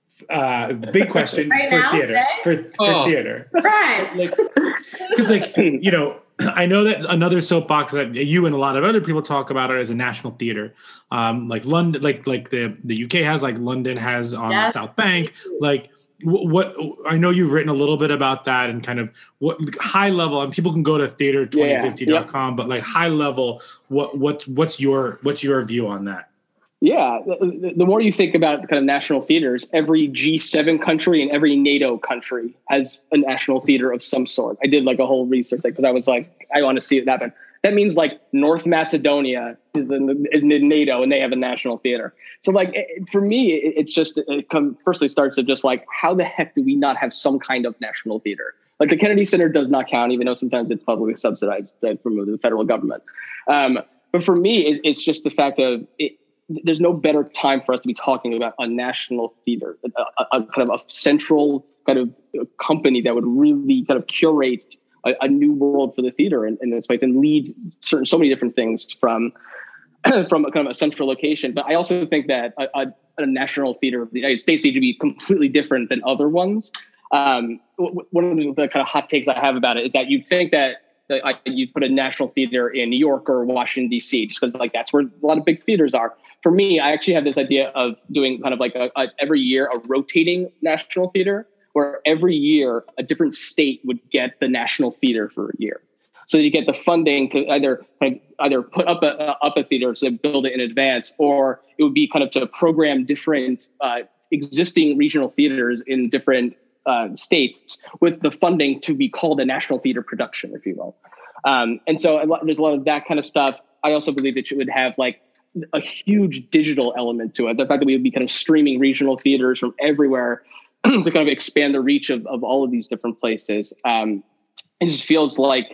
Uh, big question Right for now, theater. today? For, for Oh. theater, Right. like because like you know, I know that another soapbox that you and a lot of other people talk about it as a national theater, um, like London, like like the the U K has, like London has on Yes. the South Bank, like. wh- What I know you've written a little bit about that and kind of what high level, and people can go to theater twenty fifty dot com, but like high level, what what's what's your what's your view on that? Yeah, the, the more you think about kind of national theaters, every G seven country and every NATO country has a national theater of some sort. I did like a whole research because I was like, I want to see it happen. That means like North Macedonia is in, the, is in NATO and they have a national theater. So like it, for me, it, it's just it come, firstly starts with just like, how the heck do we not have some kind of national theater? Like the Kennedy Center does not count, even though sometimes it's publicly subsidized from the federal government. Um, but for me, it, it's just the fact of it. There's no better time for us to be talking about a national theater, a, a, a kind of a central kind of company that would really kind of curate a, a new world for the theater in, in this place and lead certain so many different things from from a kind of a central location. But I also think that a, a, a national theater of the United States needs to be completely different than other ones. Um, w- one of the, the kind of hot takes I have about it is that you'd think that that I, you'd put a national theater in New York or Washington, D C, just because like that's where a lot of big theaters are. For me, I actually have this idea of doing kind of like a, a, every year a rotating national theater, where every year a different state would get the national theater for a year. So that you get the funding to either kind of either put up a uh, up a theater to build it in advance, or it would be kind of to program different uh, existing regional theaters in different uh, states with the funding to be called a national theater production, if you will. Um, and so a lot, there's a lot of that kind of stuff. I also believe that you would have like a huge digital element to it. The fact that we would be kind of streaming regional theaters from everywhere to kind of expand the reach of, of all of these different places. Um, it just feels like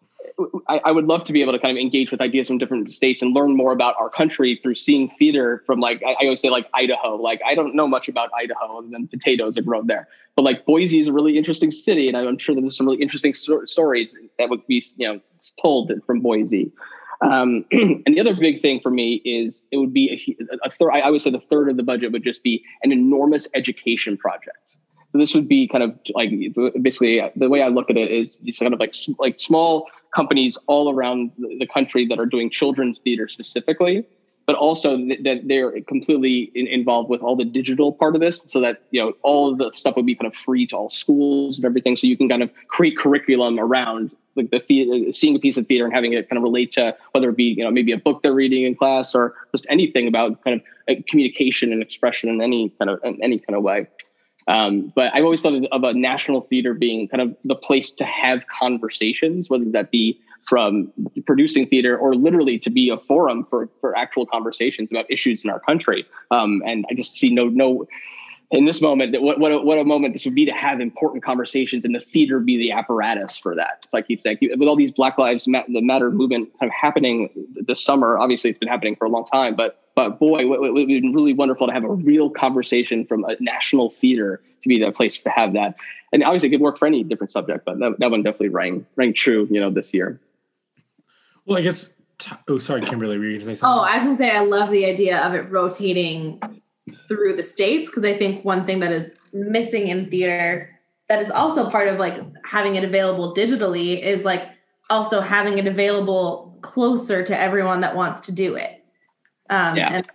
I, I would love to be able to kind of engage with ideas from different states and learn more about our country through seeing theater from like, I, I always say like Idaho. Like, I don't know much about Idaho other than potatoes are grown there. But like Boise is a really interesting city. And I'm sure that there's some really interesting sto- stories that would be, you know, told from Boise. Um, and the other big thing for me is it would be a, a third. I would say the third of the budget would just be an enormous education project. So this would be kind of like basically the way I look at it is just kind of like like small companies all around the country that are doing children's theater specifically, but also th- that they're completely in, involved with all the digital part of this, so that you know all of the stuff would be kind of free to all schools and everything. So you can kind of create curriculum around like the theater, seeing a piece of theater and having it kind of relate to whether it be, you know, maybe a book they're reading in class or just anything about kind of like communication and expression in any kind of in any kind of way. Um, but I've always thought of a national theater being kind of the place to have conversations, whether that be from producing theater or literally to be a forum for, for actual conversations about issues in our country. Um, and I just see no, no, in this moment, what what a, what a moment this would be to have important conversations, and the theater be the apparatus for that. So I keep saying, with all these Black Lives Matter movement kind of happening this summer, obviously it's been happening for a long time, but but boy, it would have been really wonderful to have a real conversation from a national theater to be that place to have that. And obviously it could work for any different subject, but that, that one definitely rang rang true, you know, this year. Well, I guess, t- oh, sorry, Kimberly, were you going to say something? Oh, I was going to say, I love the idea of it rotating through the states, because I think one thing that is missing in theater that is also part of like having it available digitally is like also having it available closer to everyone that wants to do it. Um, yeah. And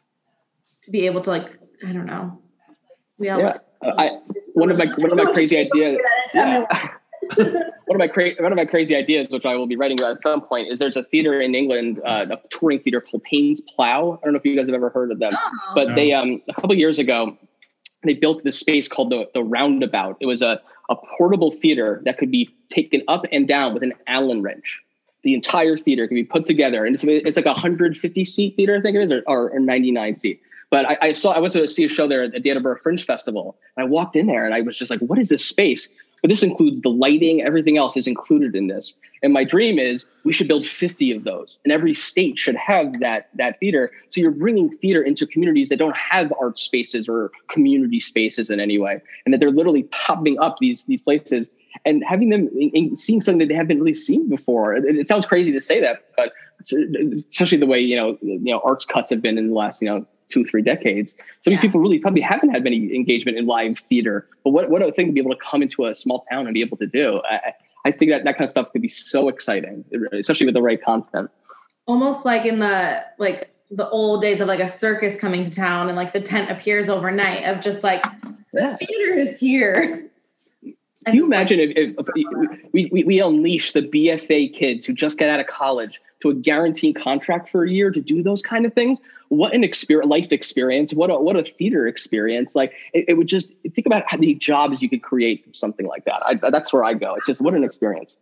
to be able to like, I don't know. We all yeah. Uh, I, one of my, one of my crazy ideas. Yeah. One of my cra- one of my crazy ideas, which I will be writing about at some point, is there's a theater in England, uh, a touring theater called Payne's Plough. I don't know if you guys have ever heard of them, oh. but no. they um, a couple of years ago they built this space called the the Roundabout. It was a a portable theater that could be taken up and down with an Allen wrench. The entire theater could be put together, and it's it's like a one hundred fifty seat theater, I think it is, or, or ninety-nine seat. But I, I saw I went to see a show there at the Edinburgh Fringe Festival, and I walked in there and I was just like, what is this space? But this includes the lighting, everything else is included in this. And my dream is we should build fifty of those, and every state should have that, that theater. So you're bringing theater into communities that don't have art spaces or community spaces in any way, and that they're literally popping up these, these places and having them in, in seeing something that they haven't really seen before. It, it sounds crazy to say that, but especially the way, you know, you know, arts cuts have been in the last, you know, two, three decades. So many yeah. people really probably haven't had many engagement in live theater, but what, what a thing to be able to come into a small town and be able to do. I, I think that that kind of stuff could be so exciting, especially with the right content. Almost like in the, like the old days of like a circus coming to town and like the tent appears overnight of just like, the yeah. theater is here. Can you imagine like, if, if we, we, we unleash the B F A kids who just get out of college to a guaranteed contract for a year to do those kind of things? What an experience, life experience. What a, what a theater experience. Like it, it would just, think about how many jobs you could create from something like that. I, that's where I go. It's just, what an experience.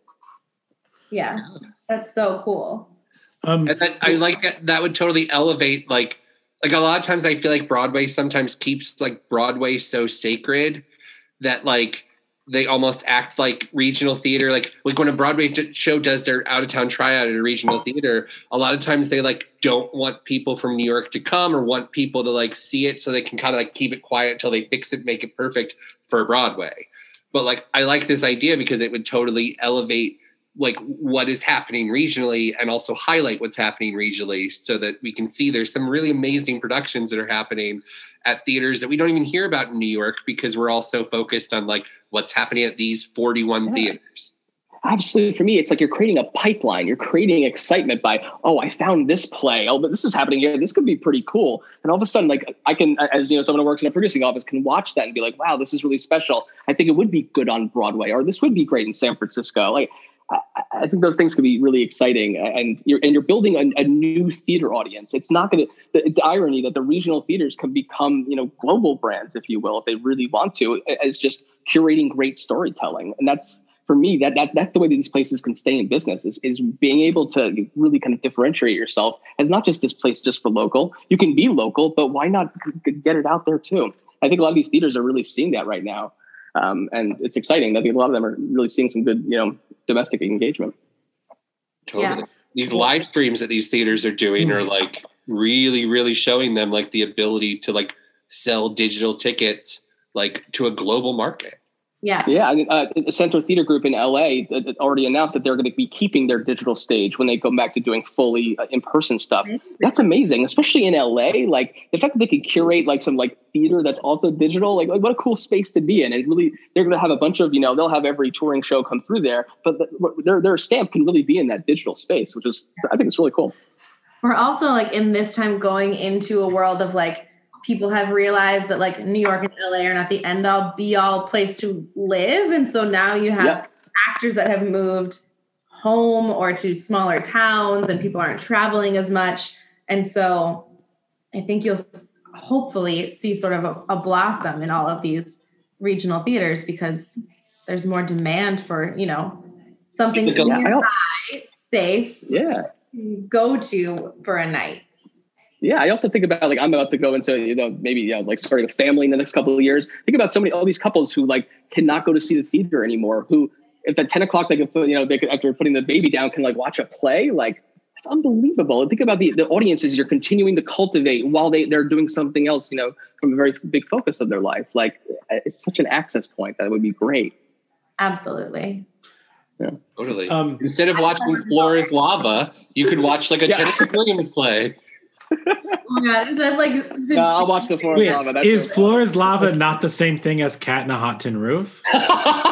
Yeah, that's so cool. Um, and that, I like that. That would totally elevate, like, like a lot of times I feel like Broadway sometimes keeps like Broadway so sacred that like, they almost act like regional theater. Like, like when a Broadway show does their out of town tryout at a regional theater, a lot of times they like don't want people from New York to come or want people to like see it so they can kind of like keep it quiet until they fix it, make it perfect for Broadway. But like, I like this idea because it would totally elevate like what is happening regionally and also highlight what's happening regionally so that we can see there's some really amazing productions that are happening at theaters that we don't even hear about in New York because we're all so focused on like what's happening at these forty-one yeah. theaters. Absolutely. For me, it's like you're creating a pipeline. You're creating excitement by, oh, I found this play. Oh, but this is happening here. This could be pretty cool. And all of a sudden, like I can, as you know, someone who works in a producing office can watch that and be like, wow, this is really special. I think it would be good on Broadway, or this would be great in San Francisco. Like, I, I think those things could be really exciting, and you're and you're building a, a new theater audience. It's not going to. It's the irony that the regional theaters can become, you know, global brands, if you will, if they really want to, as just curating great storytelling. And that's, for me, that that that's the way that these places can stay in business is is being able to really kind of differentiate yourself as not just this place just for local. You can be local, but why not get it out there too? I think a lot of these theaters are really seeing that right now. Um, and it's exciting. I think a lot of them are really seeing some good, you know, domestic engagement. Totally. Yeah. These live streams that these theaters are doing mm-hmm. are like really, really showing them like the ability to like sell digital tickets like to a global market. Yeah. Yeah. I mean, uh, the Centro Theater Group in L A uh, already announced that they're going to be keeping their digital stage when they go back to doing fully uh, in-person stuff. That's amazing, especially in L A. Like the fact that they can curate like some like theater that's also digital, like, like what a cool space to be in. And really, they're going to have a bunch of, you know, they'll have every touring show come through there, but the, their, their stamp can really be in that digital space, which is, I think it's really cool. We're also like in this time going into a world of like, people have realized that like New York and L A are not the end all be all place to live. And so now you have yep. actors that have moved home or to smaller towns and people aren't traveling as much. And so I think you'll hopefully see sort of a, a blossom in all of these regional theaters because there's more demand for, you know, something nearby, safe, yeah, go to for a night. Yeah, I also think about like I'm about to go into, you know, maybe you know, like starting a family in the next couple of years. Think about so many all these couples who like cannot go to see the theater anymore. Who, if at ten o'clock they can put, you know, they could, after putting the baby down, can like watch a play. Like it's unbelievable. And think about the the audiences you're continuing to cultivate while they they're doing something else. You know, from a very big focus of their life. Like it's such an access point that would be great. Absolutely. Yeah, totally. Um, Instead of watching Floor is Lava, you could watch like a Yeah. Tennessee Williams play. Oh my God, instead of like the, No, I'll watch the Floor Wait, is Lava. That's is okay. Floor is Lava not the same thing as Cat in a Hot Tin Roof? Wait,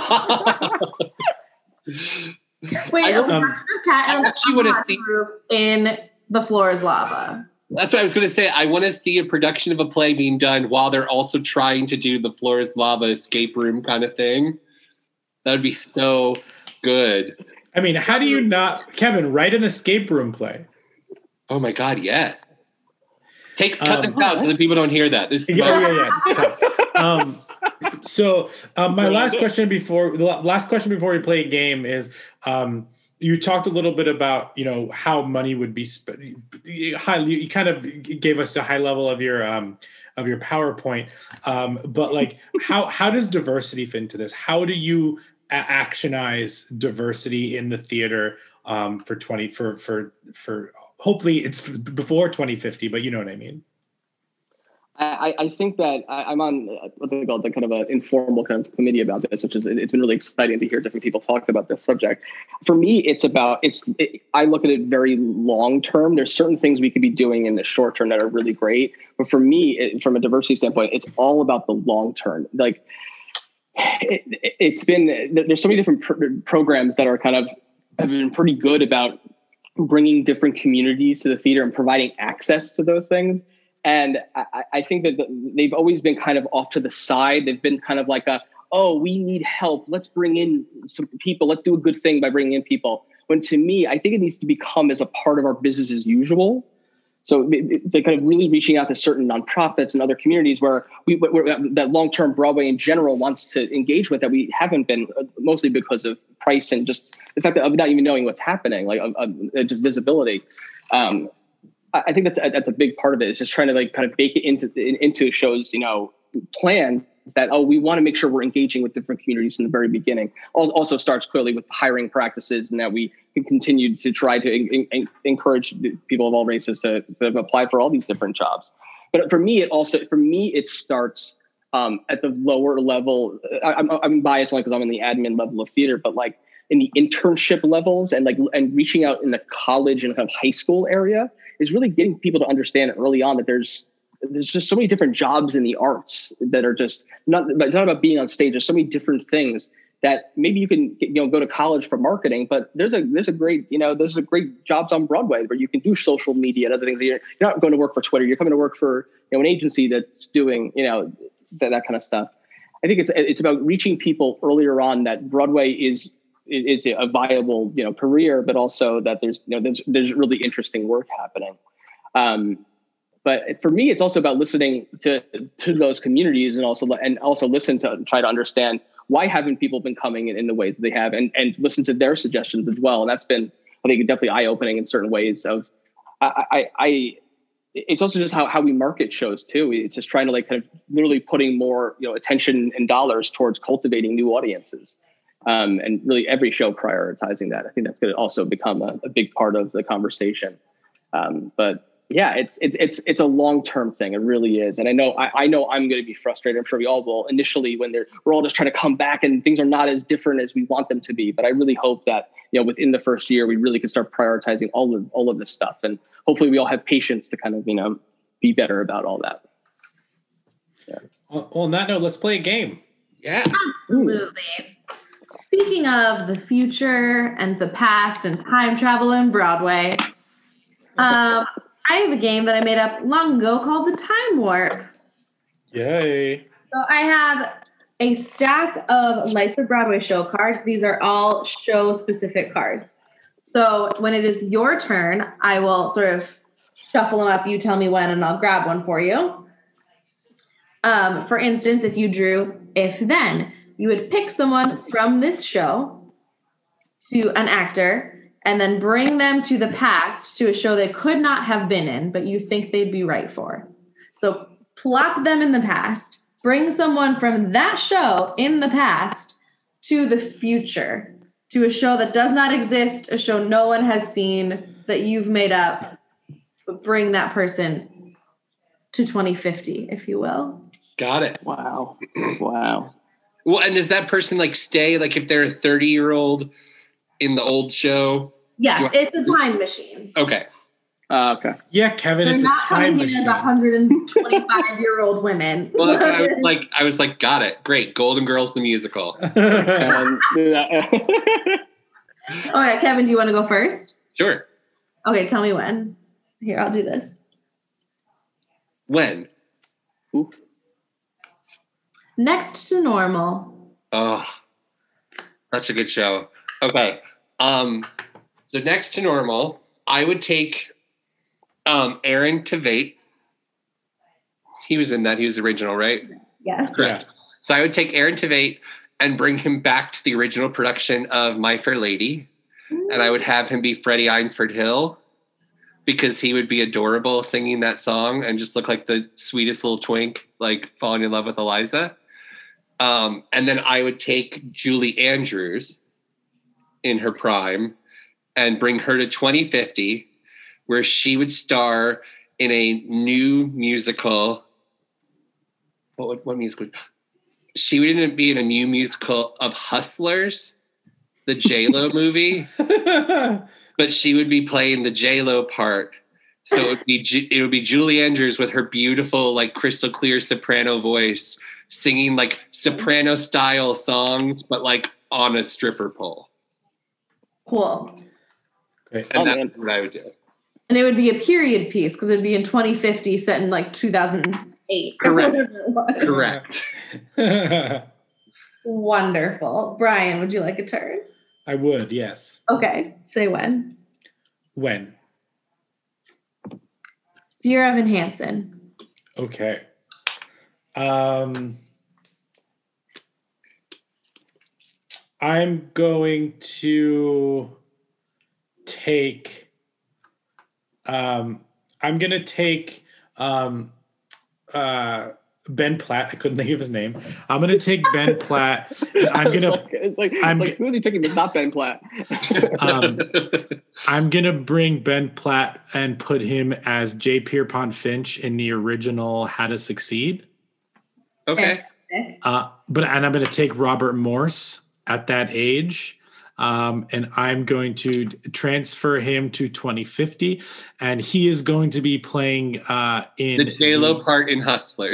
I a um, version of Cat I and actually wanna Hot see- Roof in The Floor is Lava. That's what I was going to say. I want to see a production of a play being done while they're also trying to do the Floor is Lava escape room kind of thing. That would be so good. I mean, how do you not, Kevin, write an escape room play? Oh my God, yes. Take cut Um, this out so that people don't hear that. This is Yeah, my- yeah, yeah. um, so um, my last question before the la- last question before we play a game is um, you talked a little bit about you know how money would be spent. High, you kind of gave us a high level of your um, of your PowerPoint, um, but like how how does diversity fit into this? How do you a- actionize diversity in the theater um, for twenty for for for hopefully it's f- before twenty fifty, but you know what I mean. I, I think that I, I'm on uh, what they call the kind of an informal kind of committee about this, which is it's been really exciting to hear different people talk about this subject. For me, it's about it's. It, I look at it very long term. There's certain things we could be doing in the short term that are really great, but for me, it, from a diversity standpoint, it's all about the long term. Like it, it, it's been there's so many different pr- programs that are kind of have been pretty good about bringing different communities to the theater and providing access to those things. And I, I think that they've always been kind of off to the side. They've been kind of like a, oh, we need help. Let's bring in some people. Let's do a good thing by bringing in people. When to me, I think it needs to become as a part of our business as usual. So they're kind of really reaching out to certain nonprofits and other communities where we where that long-term Broadway in general wants to engage with that we haven't been, mostly because of price and just the fact that of not even knowing what's happening, like uh, uh, just visibility. Um, I think that's that's a big part of it. Is just trying to like kind of bake it into into shows, you know, plans that oh we want to make sure we're engaging with different communities from the very beginning. Also starts clearly with hiring practices, and that we can continue to try to in, in, encourage people of all races to, to apply for all these different jobs. But for me, it also for me it starts um, at the lower level. I, I'm, I'm biased only because I'm in the admin level of theater, but like in the internship levels and like and reaching out in the college and kind of high school area is really getting people to understand early on that there's there's just so many different jobs in the arts that are just not, but it's not about being on stage. There's so many different things that maybe you can, you know, go to college for marketing, but there's a, there's a great, you know, there's a great jobs on Broadway where you can do social media and other things. You're, you're not going to work for Twitter. You're coming to work for, you know, an agency that's doing, you know, that, that kind of stuff. I think it's, it's about reaching people earlier on that Broadway is, is a viable, you know, career, but also that there's, you know, there's, there's really interesting work happening. Um, but for me, it's also about listening to, to those communities and also, and also listen to try to understand why haven't people been coming in, in the ways that they have, and, and listen to their suggestions as well. And that's been, I think, definitely eye-opening in certain ways of, I, I, I it's also just how, how we market shows too. It's just trying to like kind of literally putting more, you know, attention and dollars towards cultivating new audiences. Um, and really every show prioritizing that. I think that's going to also become a, a big part of the conversation. Um, but yeah, it's, it's, it's, it's a long-term thing. It really is. And I know, I, I know I'm going to be frustrated. I'm sure we all will initially when they're, we're all just trying to come back and things are not as different as we want them to be. But I really hope that, you know, within the first year, we really can start prioritizing all of, all of this stuff. And hopefully we all have patience to kind of, you know, be better about all that. Yeah. Well, on that note, let's play a game. Yeah. Absolutely. Speaking of the future and the past and time travel in Broadway, um, I have a game that I made up long ago called the Time Warp. Yay. So I have a stack of Lights of Broadway show cards. These are all show-specific cards. So when it is your turn, I will sort of shuffle them up. You tell me when, and I'll grab one for you. Um, for instance, if you drew If Then, you would pick someone from this show to an actor, and then bring them to the past to a show they could not have been in, but you think they'd be right for. So plop them in the past, bring someone from that show in the past to the future, to a show that does not exist, a show no one has seen that you've made up, but bring that person to twenty fifty, if you will. Got it. Wow. Wow. Well, and does that person like stay, like if they're a thirty year old in the old show? Yes, it's a time machine. Okay. Uh, okay. Yeah, Kevin, They're it's not a time coming in machine. as one hundred twenty-five year old women. Well, that's what I was like, I was like, got it. Great. Golden Girls, the musical. Um, yeah. All right, Kevin, do you want to go first? Sure. Okay, tell me when. Here, I'll do this. When? Ooh. Next to normal. Oh, such a good show. Okay. Um, so next to normal, I would take um, Aaron Tveit. He was in that. He was the original, right? Yes. Correct. So I would take Aaron Tveit and bring him back to the original production of My Fair Lady. Mm. And I would have him be Freddie Einsford Hill because he would be adorable singing that song and just look like the sweetest little twink, like falling in love with Eliza. Um, and then I would take Julie Andrews in her prime and bring her to twenty fifty, where she would star in a new musical. What, what musical? She would be in a new musical of Hustlers, the J-Lo movie, but she would be playing the J-Lo part. So it would be it would be Julie Andrews with her beautiful, like crystal clear soprano voice, singing like soprano style songs, but like on a stripper pole. Cool. Great. And Oh, that's man. what I would do. And it would be a period piece because it'd be in twenty fifty, set in like two thousand eight. Correct. Whatever it was. Correct. Wonderful. Brian, would you like a turn? I would, yes. Okay. Say when. When? Dear Evan Hansen. Okay. Um, I'm going to take. Um, I'm gonna take um, uh, Ben Platt. I couldn't think of his name. I'm gonna take Ben Platt. And I'm It's gonna. like, it's like, I'm like who is he picking? It's not Ben Platt. um, I'm gonna bring Ben Platt and put him as J. Pierpont Finch in the original How to Succeed. Okay. Uh, but and I'm gonna take Robert Morse at that age. Um, and I'm going to transfer him to twenty fifty, and he is going to be playing uh, in The J-Lo part in Hustlers.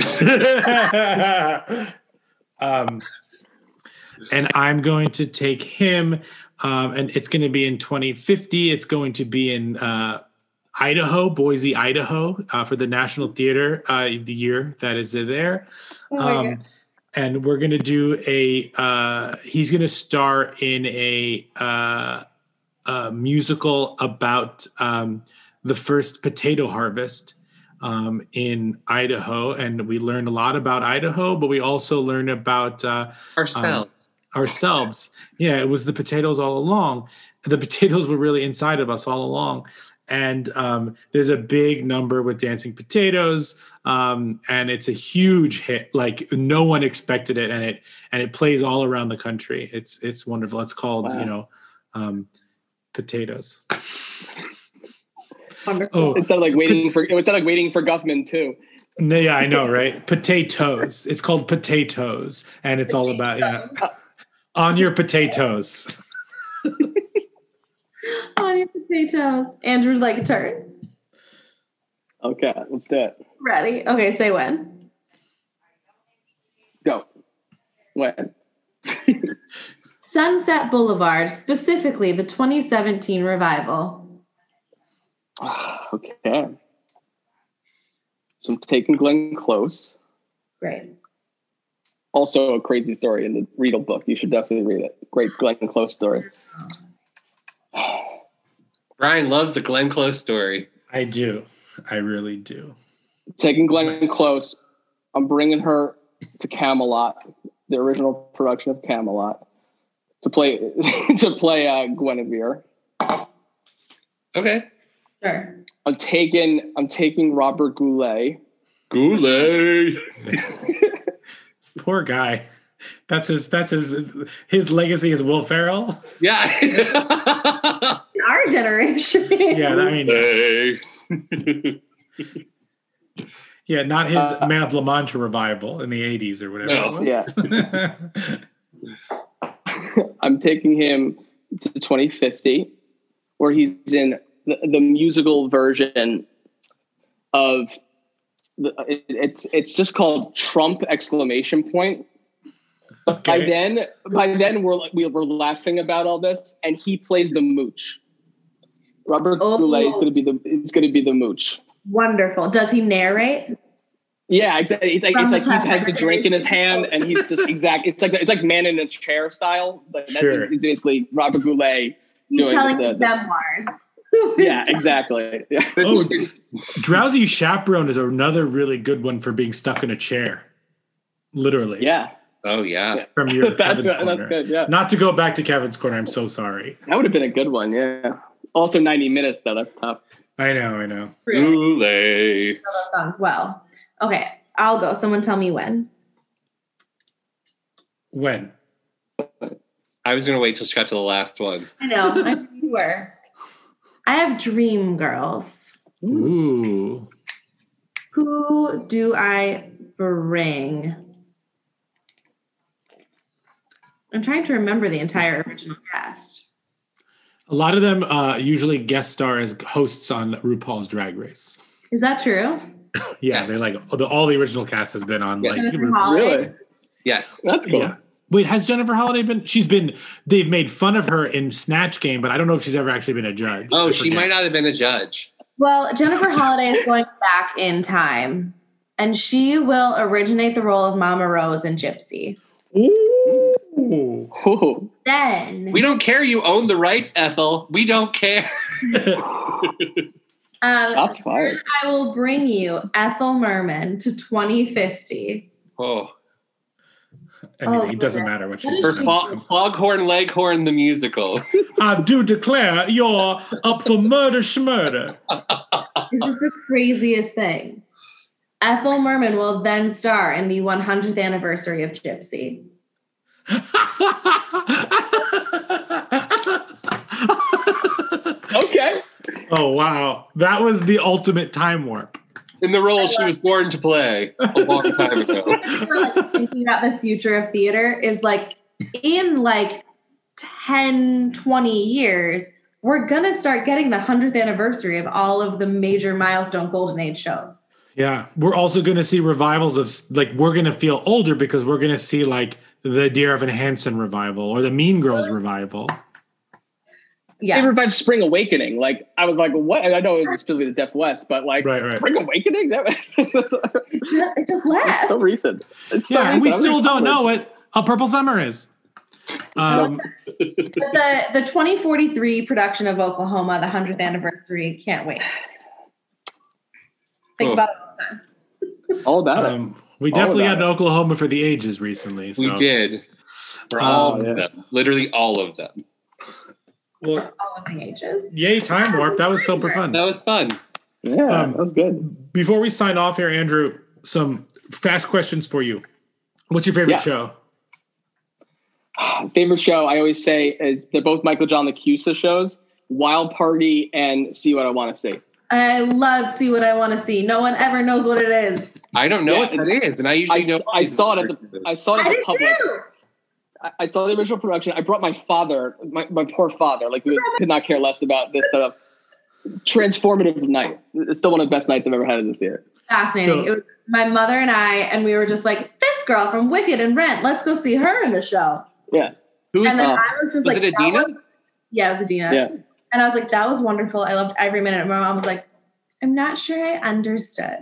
um, and I'm going to take him, um, and it's going to be in twenty fifty. It's going to be in uh, Idaho, Boise, Idaho, uh, for the National Theater, uh, the year that is there. Oh my Um, God. and we're going to do a, uh, he's going to star in a, uh, a musical about um, the first potato harvest um, in Idaho. And we learned a lot about Idaho, but we also learned about uh, Ourselves. Um, ourselves. Yeah, it was the potatoes all along. The potatoes were really inside of us all along. And um, there's a big number with Dancing Potatoes, um, and it's a huge hit. Like no one expected it, and it and it plays all around the country. It's it's wonderful. It's called Wow. you know, um, Potatoes. Wonderful. Oh, It sounded like waiting for. It sounded like waiting for Guffman too. no, yeah, I know, right? Potatoes. It's called Potatoes, and it's all about yeah, on your potatoes. On your potatoes. Andrew's like a turn. Okay, let's do it. Ready? Okay, say when. Go. When? Sunset Boulevard, specifically the twenty seventeen revival. Okay. So I'm taking Glenn Close. Great. Also a crazy story in the Riedel book. You should definitely read it. Great Glenn Close story. Brian loves the Glenn Close story. I do. I really do. Taking Glenn Close, I'm bringing her to Camelot, the original production of Camelot, to play to play uh, Guinevere. Okay. Sure. I'm taking I'm taking Robert Goulet. Goulet. Poor guy. That's his. That's his. His legacy is Will Ferrell. Yeah. Our generation. Yeah, I mean. Hey. Yeah, not his Uh, Man of La Mancha revival in the eighties or whatever. No. It was. Yeah. I'm taking him to twenty fifty, where he's in the, the musical version of the, it, it's it's just called Trump exclamation point. Okay. By then, by then we're like we, we're laughing about all this, and he plays the mooch. Robert Oh. Goulet is going to be the is going to be the mooch. Wonderful. Does he narrate? Yeah, exactly. It's like From it's like the he has the past. drink in his hand, and he's just exact. It's like it's like man in a chair style. Like that's Sure. basically Robert Goulet. He's doing telling the- his the- memoirs. Yeah, exactly. Yeah. Oh, Drowsy Chaperone is another really good one for being stuck in a chair. Literally. Yeah. Oh yeah. From your That's- Kevin's that's Corner. good, yeah. Not to go back to Kevin's Corner. I'm so sorry. That would have been a good one. Yeah. Also ninety minutes though. That's tough. I know. I know. Goulet. Know those songs well. Okay, I'll go. Someone tell me when. When? I was gonna wait till she got to the last one. I know. I knew you were. I have Dream Girls. Ooh. Who do I bring? I'm trying to remember the entire original cast. A lot of them uh, usually guest star as hosts on RuPaul's Drag Race. Is that true? Yeah, they like the, all the original cast has been on. Like, Jennifer Holiday? Really? Yes. That's cool. Yeah. Wait, has Jennifer Holiday been? She's been. They've made fun of her in Snatch Game, but I don't know if she's ever actually been a judge. Oh, I she forget. might not have been a judge. Well, Jennifer Holiday is going back in time, and she will originate the role of Mama Rose in Gypsy. Ooh. Ooh. Then We don't care. You own the rights, Ethel. We don't care. um, Shots fired. I will bring you Ethel Merman to twenty fifty. Oh. I mean, Oh, it doesn't yeah. matter what What she's is For she- doing. Fog- Foghorn Leghorn the musical. I do declare you're up for murder schmurder. This is the craziest thing. Ethel Merman will then star in the one hundredth anniversary of Gypsy. Okay. Oh wow, that was the ultimate time warp. In the role she was born to play a long time ago. Like, thinking about the future of theater is like in like ten, twenty years, we're gonna start getting the one hundredth anniversary of all of the major milestone golden age shows. Yeah, we're also going to see revivals of like we're going to feel older because we're going to see like the Dear Evan Hansen revival or the Mean Girls revival. Yeah, They revived Spring Awakening. Like I was like, what? And I know it was specifically the Deaf West, but like Right, right. Spring Awakening? That it just lasts. so recent. It's so Yeah, and we recent. still I'm don't excited. know what A Purple Summer is. Um, But the the twenty forty-three production of Oklahoma, the one hundredth anniversary, can't wait. Think Oh. about it all the time. All about it. um, we definitely about had an Oklahoma for the ages recently. So. We did. For Um, all yeah. of them. Literally all of them. Well, All of the ages. yay, time warp. That was super fun. That was fun. Yeah, um, that was good. Before we sign off here, Andrew, some fast questions for you. What's your favorite Yeah. show? Favorite show I always say is they're both Michael John LaCusa shows, Wild Party and See What I Want to See. I love See What I Want to See. No one ever knows what it is. I don't know Yeah, what that is, and I usually I, know. s- I saw it at the I saw it I at the did public. too. I, I saw the original production. I brought my father, my, my poor father, like who could not care less about this stuff. Transformative night. It's still one of the best nights I've ever had in the theater. Fascinating. So- it was my mother and I, and we were just like, this girl from Wicked and Rent, let's go see her in the show. Yeah. Who's And then uh, I was just was like, it that Adina? was- yeah, it was Adina. Yeah. And I was like, that was wonderful. I loved every minute. And my mom was like, I'm not sure I understood.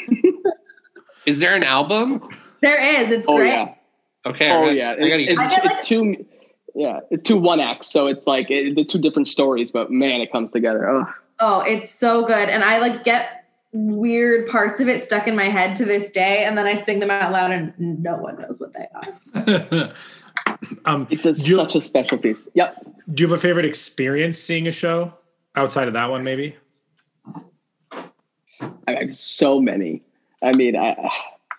Is there an album? There is. It's Oh great. yeah. Okay. Oh I, yeah. I gotta It- it's, I feel it's two. Yeah, it's two one acts, so it's like it, the two different stories, but man, it comes together. Oh. Oh, it's so good. And I like get weird parts of it stuck in my head to this day. And then I sing them out loud and no one knows what they are. um, It's a, do, you, such a special piece. Yep. do you have a favorite experience seeing a show? outside of that one, maybe? I have so many. I mean, I,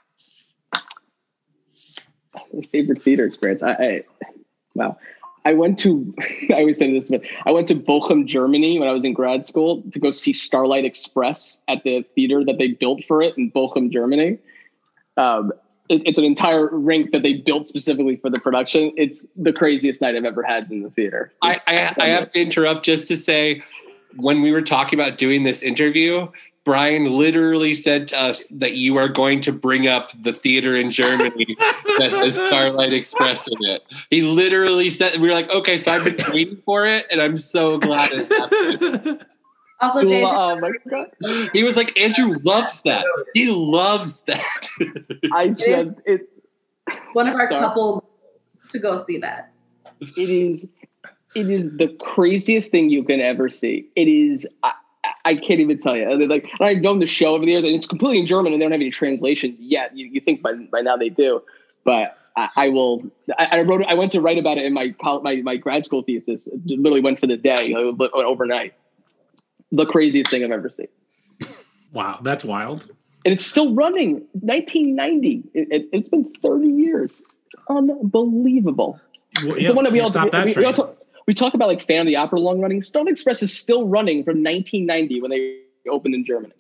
favorite theater experience. I, I wow. I went to, I always say this, but I went to Bochum, Germany when I was in grad school to go see Starlight Express at the theater that they built for it in Bochum, Germany. Um, it, it's an entire rink that they built specifically for the production. It's the craziest night I've ever had in the theater. I, I, I have to interrupt just to say, when we were talking about doing this interview, Brian literally said to us that you are going to bring up the theater in Germany that has Starlight Express in it. He literally said, we were like, okay, so I've been waiting for it, and I'm so glad it happened. Also, Jason, oh my God. He was like, Andrew loves that. He loves that. I just, it, one of our Sorry. couple to go see that. It is, it is the craziest thing you can ever see. It is, I, I can't even tell you. Like, I've known the show over the years, and it's completely in German, and they don't have any translations yet. You, you think by by now they do, but I, I will. I, I wrote. I went to write about it in my my my grad school thesis. It literally went for the day, overnight. The craziest thing I've ever seen. Wow, that's wild. And it's still running. nineteen ninety. It, it, it's been thirty years. It's unbelievable. Well, it's yeah, the one that we can't also. stop that We, we, train. also We talk about like Phantom of the Opera long running. Starlight Express is still running from nineteen ninety when they opened in Germany.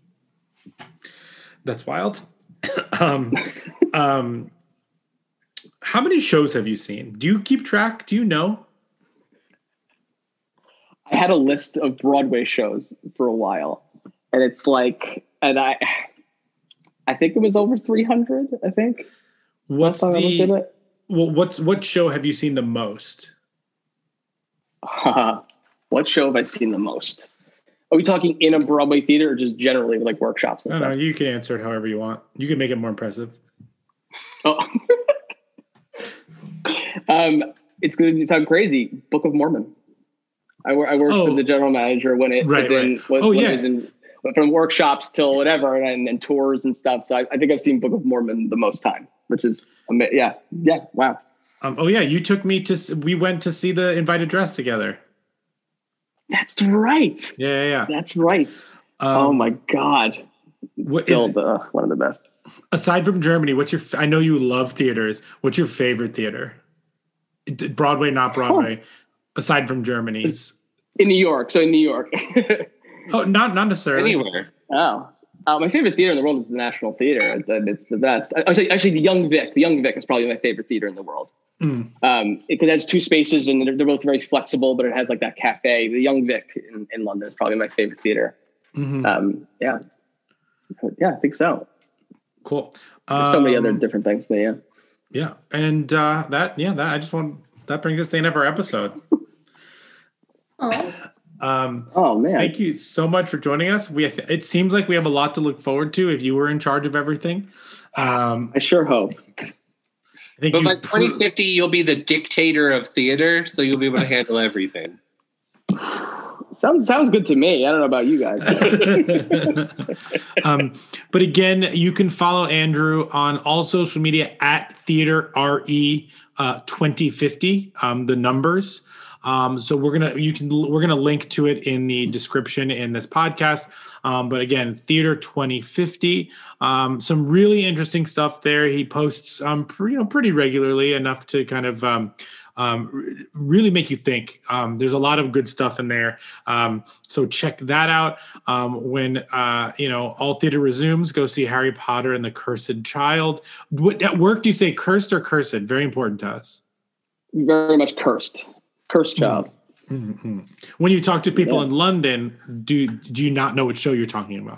That's wild. um, um, how many shows have you seen? Do you keep track? Do you know? I had a list of Broadway shows for a while, and it's like, and I, I think it was over three hundred. I think. What's Last time I looked at the? it. Well, what's what show have you seen the most? Uh, what show have I seen the most? Are we talking in a Broadway theater or just generally like workshops? And I don't know. stuff? You can answer it however you want. You can make it more impressive. Oh. um, it's going to sound crazy. Book of Mormon. I, wor- I worked Oh. for the general manager when it Right, was in, right. was, Oh, when yeah. it was in, from workshops till whatever, and, and tours and stuff. So I, I think I've seen Book of Mormon the most time, which is, ama- yeah, yeah, wow. Um, oh yeah, you took me to. s- We went to see the Invited Dress together. That's right. Yeah, yeah. yeah. That's right. Um, oh my God. what Still is- the, one of the best. Aside from Germany, what's your? f- I know you love theaters. What's your favorite theater? It- Broadway, not Broadway. Aside from Germany's. In New York. So in New York. Oh, not not necessarily. Anywhere. Oh. Uh, my favorite theater in the world is the National Theater. It- It's the best. Actually, actually, the Young Vic. The Young Vic is probably my favorite theater in the world. Mm. Um, it, 'cause it has two spaces and they're, they're both very flexible, but it has like that cafe. The Young Vic in, in London is probably my favorite theater. Mhm. Um, yeah. Yeah, I think so. Cool. There's so many Um, other different things, but yeah. Yeah, and uh, that yeah that I just want that brings us to the end of our episode. Oh. Um, oh man! Thank you so much for joining us. We it seems like we have a lot to look forward to if you were in charge of everything. Um, I sure hope. I think But you by pro- twenty fifty, you'll be the dictator of theater, so you'll be able to handle everything. Sounds sounds good to me. I don't know about you guys. um, but again, you can follow Andrew on all social media at Theater R E uh, twenty fifty. Um, the numbers. Um, so we're gonna you can we're gonna link to it in the description in this podcast. Um, but again, Theater twenty fifty. Um, some really interesting stuff there. He posts um, pre, you know pretty regularly enough to kind of um, um, r- really make you think. Um, there's a lot of good stuff in there. Um, so check that out. Um, when uh, you know all theater resumes, go see Harry Potter and the Cursed Child. What, at work, do you say cursed or cursed? Very important to us. Very much cursed. Cursed child. Mm-hmm. When you talk to people Yeah. in London, do do you not know what show you're talking about?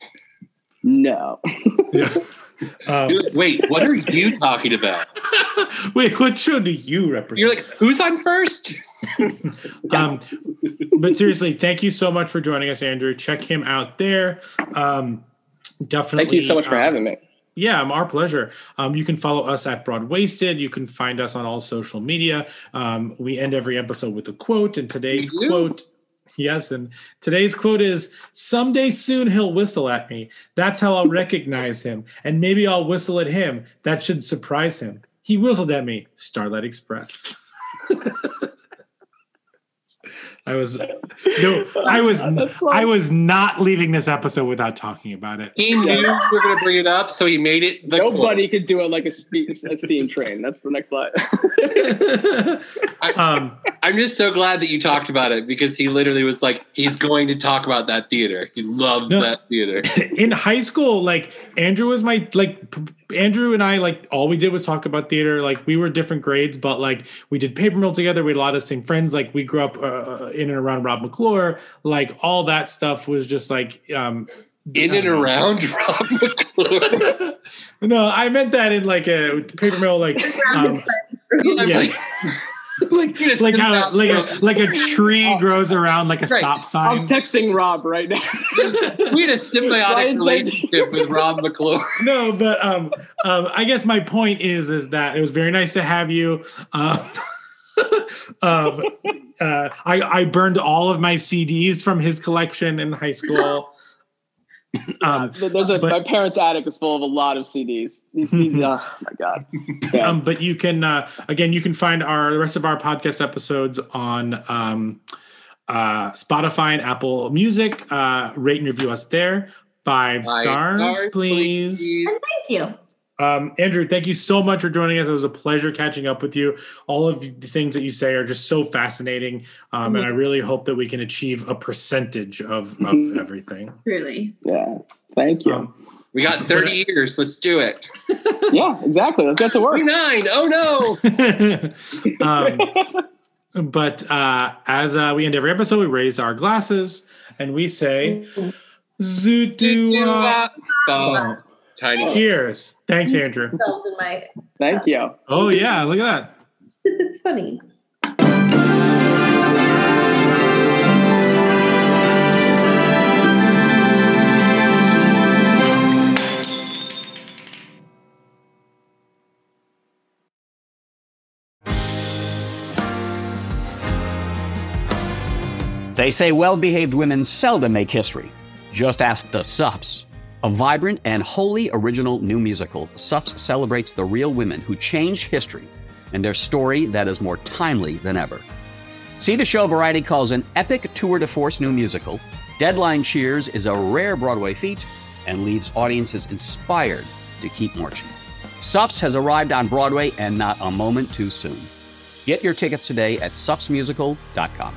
No. Yeah. Um, Wait, what are you talking about? wait, what show do you represent? You're like, who's on first? um, but seriously, thank you so much for joining us, Andrew. Check him out there. Um, definitely. Thank you so much for um, having me. Yeah, our pleasure. Um, you can follow us at Broadwasted. You can find us on all social media. Um, we end every episode with a quote, and today's We do? quote, yes, and today's quote is, "Someday soon he'll whistle at me. That's how I'll recognize him, and maybe I'll whistle at him. That should surprise him. He whistled at me. Starlight Express." I was no, I was I was not leaving this episode without talking about it. He knew you were going to bring it up, so he made it. The Nobody quote. Could do it like a, spe- a steam train. That's the next line. I, um, I'm just so glad that you talked about it because he literally was like, he's going to talk about that theater. He loves no, that theater. In high school, like Andrew was my like. Andrew and I, like, all we did was talk about theater. Like, we were different grades, but, like, we did Paper Mill together. We had a lot of the same friends. Like, we grew up uh, in and around Rob McClure. Like, all that stuff was just, like... Um, in and around Rob McClure? No, I meant that in, like, a Paper Mill, like... Um, yeah. like like how like a like a tree grows around like a right. stop sign. I'm texting Rob right now. We had a symbiotic relationship with Rob McClure. No, but um, um, I guess my point is is that it was very nice to have you. Um, um, uh, I I burned all of my C Ds from his collection in high school. Um, There's a, but, my parents' attic is full of a lot of C Ds. These, these oh my god! Yeah. Um, but you can uh, again, you can find our the rest of our podcast episodes on um, uh, Spotify and Apple Music. Uh, rate and review us there. Five, Five stars, stars, please. please. And thank you. Um, Andrew, thank you so much for joining us. It was a pleasure catching up with you. All of the things that you say are just so fascinating. Um, mm-hmm. And I really hope that we can achieve a percentage of, of everything. Really? Yeah. Thank you. Um, we got thirty years. Let's do it. Yeah, exactly. Let's get to work. Nine. Oh, no. um, but uh, as uh, we end every episode, we raise our glasses and we say, Zoot-doo-wah. Tiny. Cheers. Thanks, Andrew. In my, Thank you. Oh, yeah. Look at that. It's funny. They say well-behaved women seldom make history. Just ask the Suffs. A vibrant and wholly original new musical, Suffs celebrates the real women who changed history and their story that is more timely than ever. See the show Variety calls an epic tour de force new musical. Deadline cheers is a rare Broadway feat and leaves audiences inspired to keep marching. Suffs has arrived on Broadway and not a moment too soon. Get your tickets today at suffs musical dot com.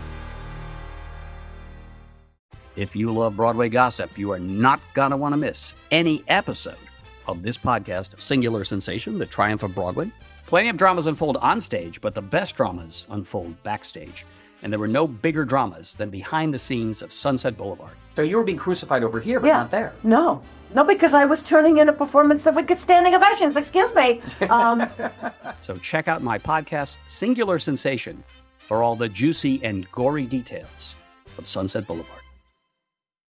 If you love Broadway gossip, you are not going to want to miss any episode of this podcast, Singular Sensation, The Triumph of Broadway. Plenty of dramas unfold on stage, but the best dramas unfold backstage. And there were no bigger dramas than behind the scenes of Sunset Boulevard. So you were being crucified over here, but yeah. not there. No. No, because I was turning in a performance that would get standing ovations. Excuse me. Um, so check out my podcast, Singular Sensation, for all the juicy and gory details of Sunset Boulevard.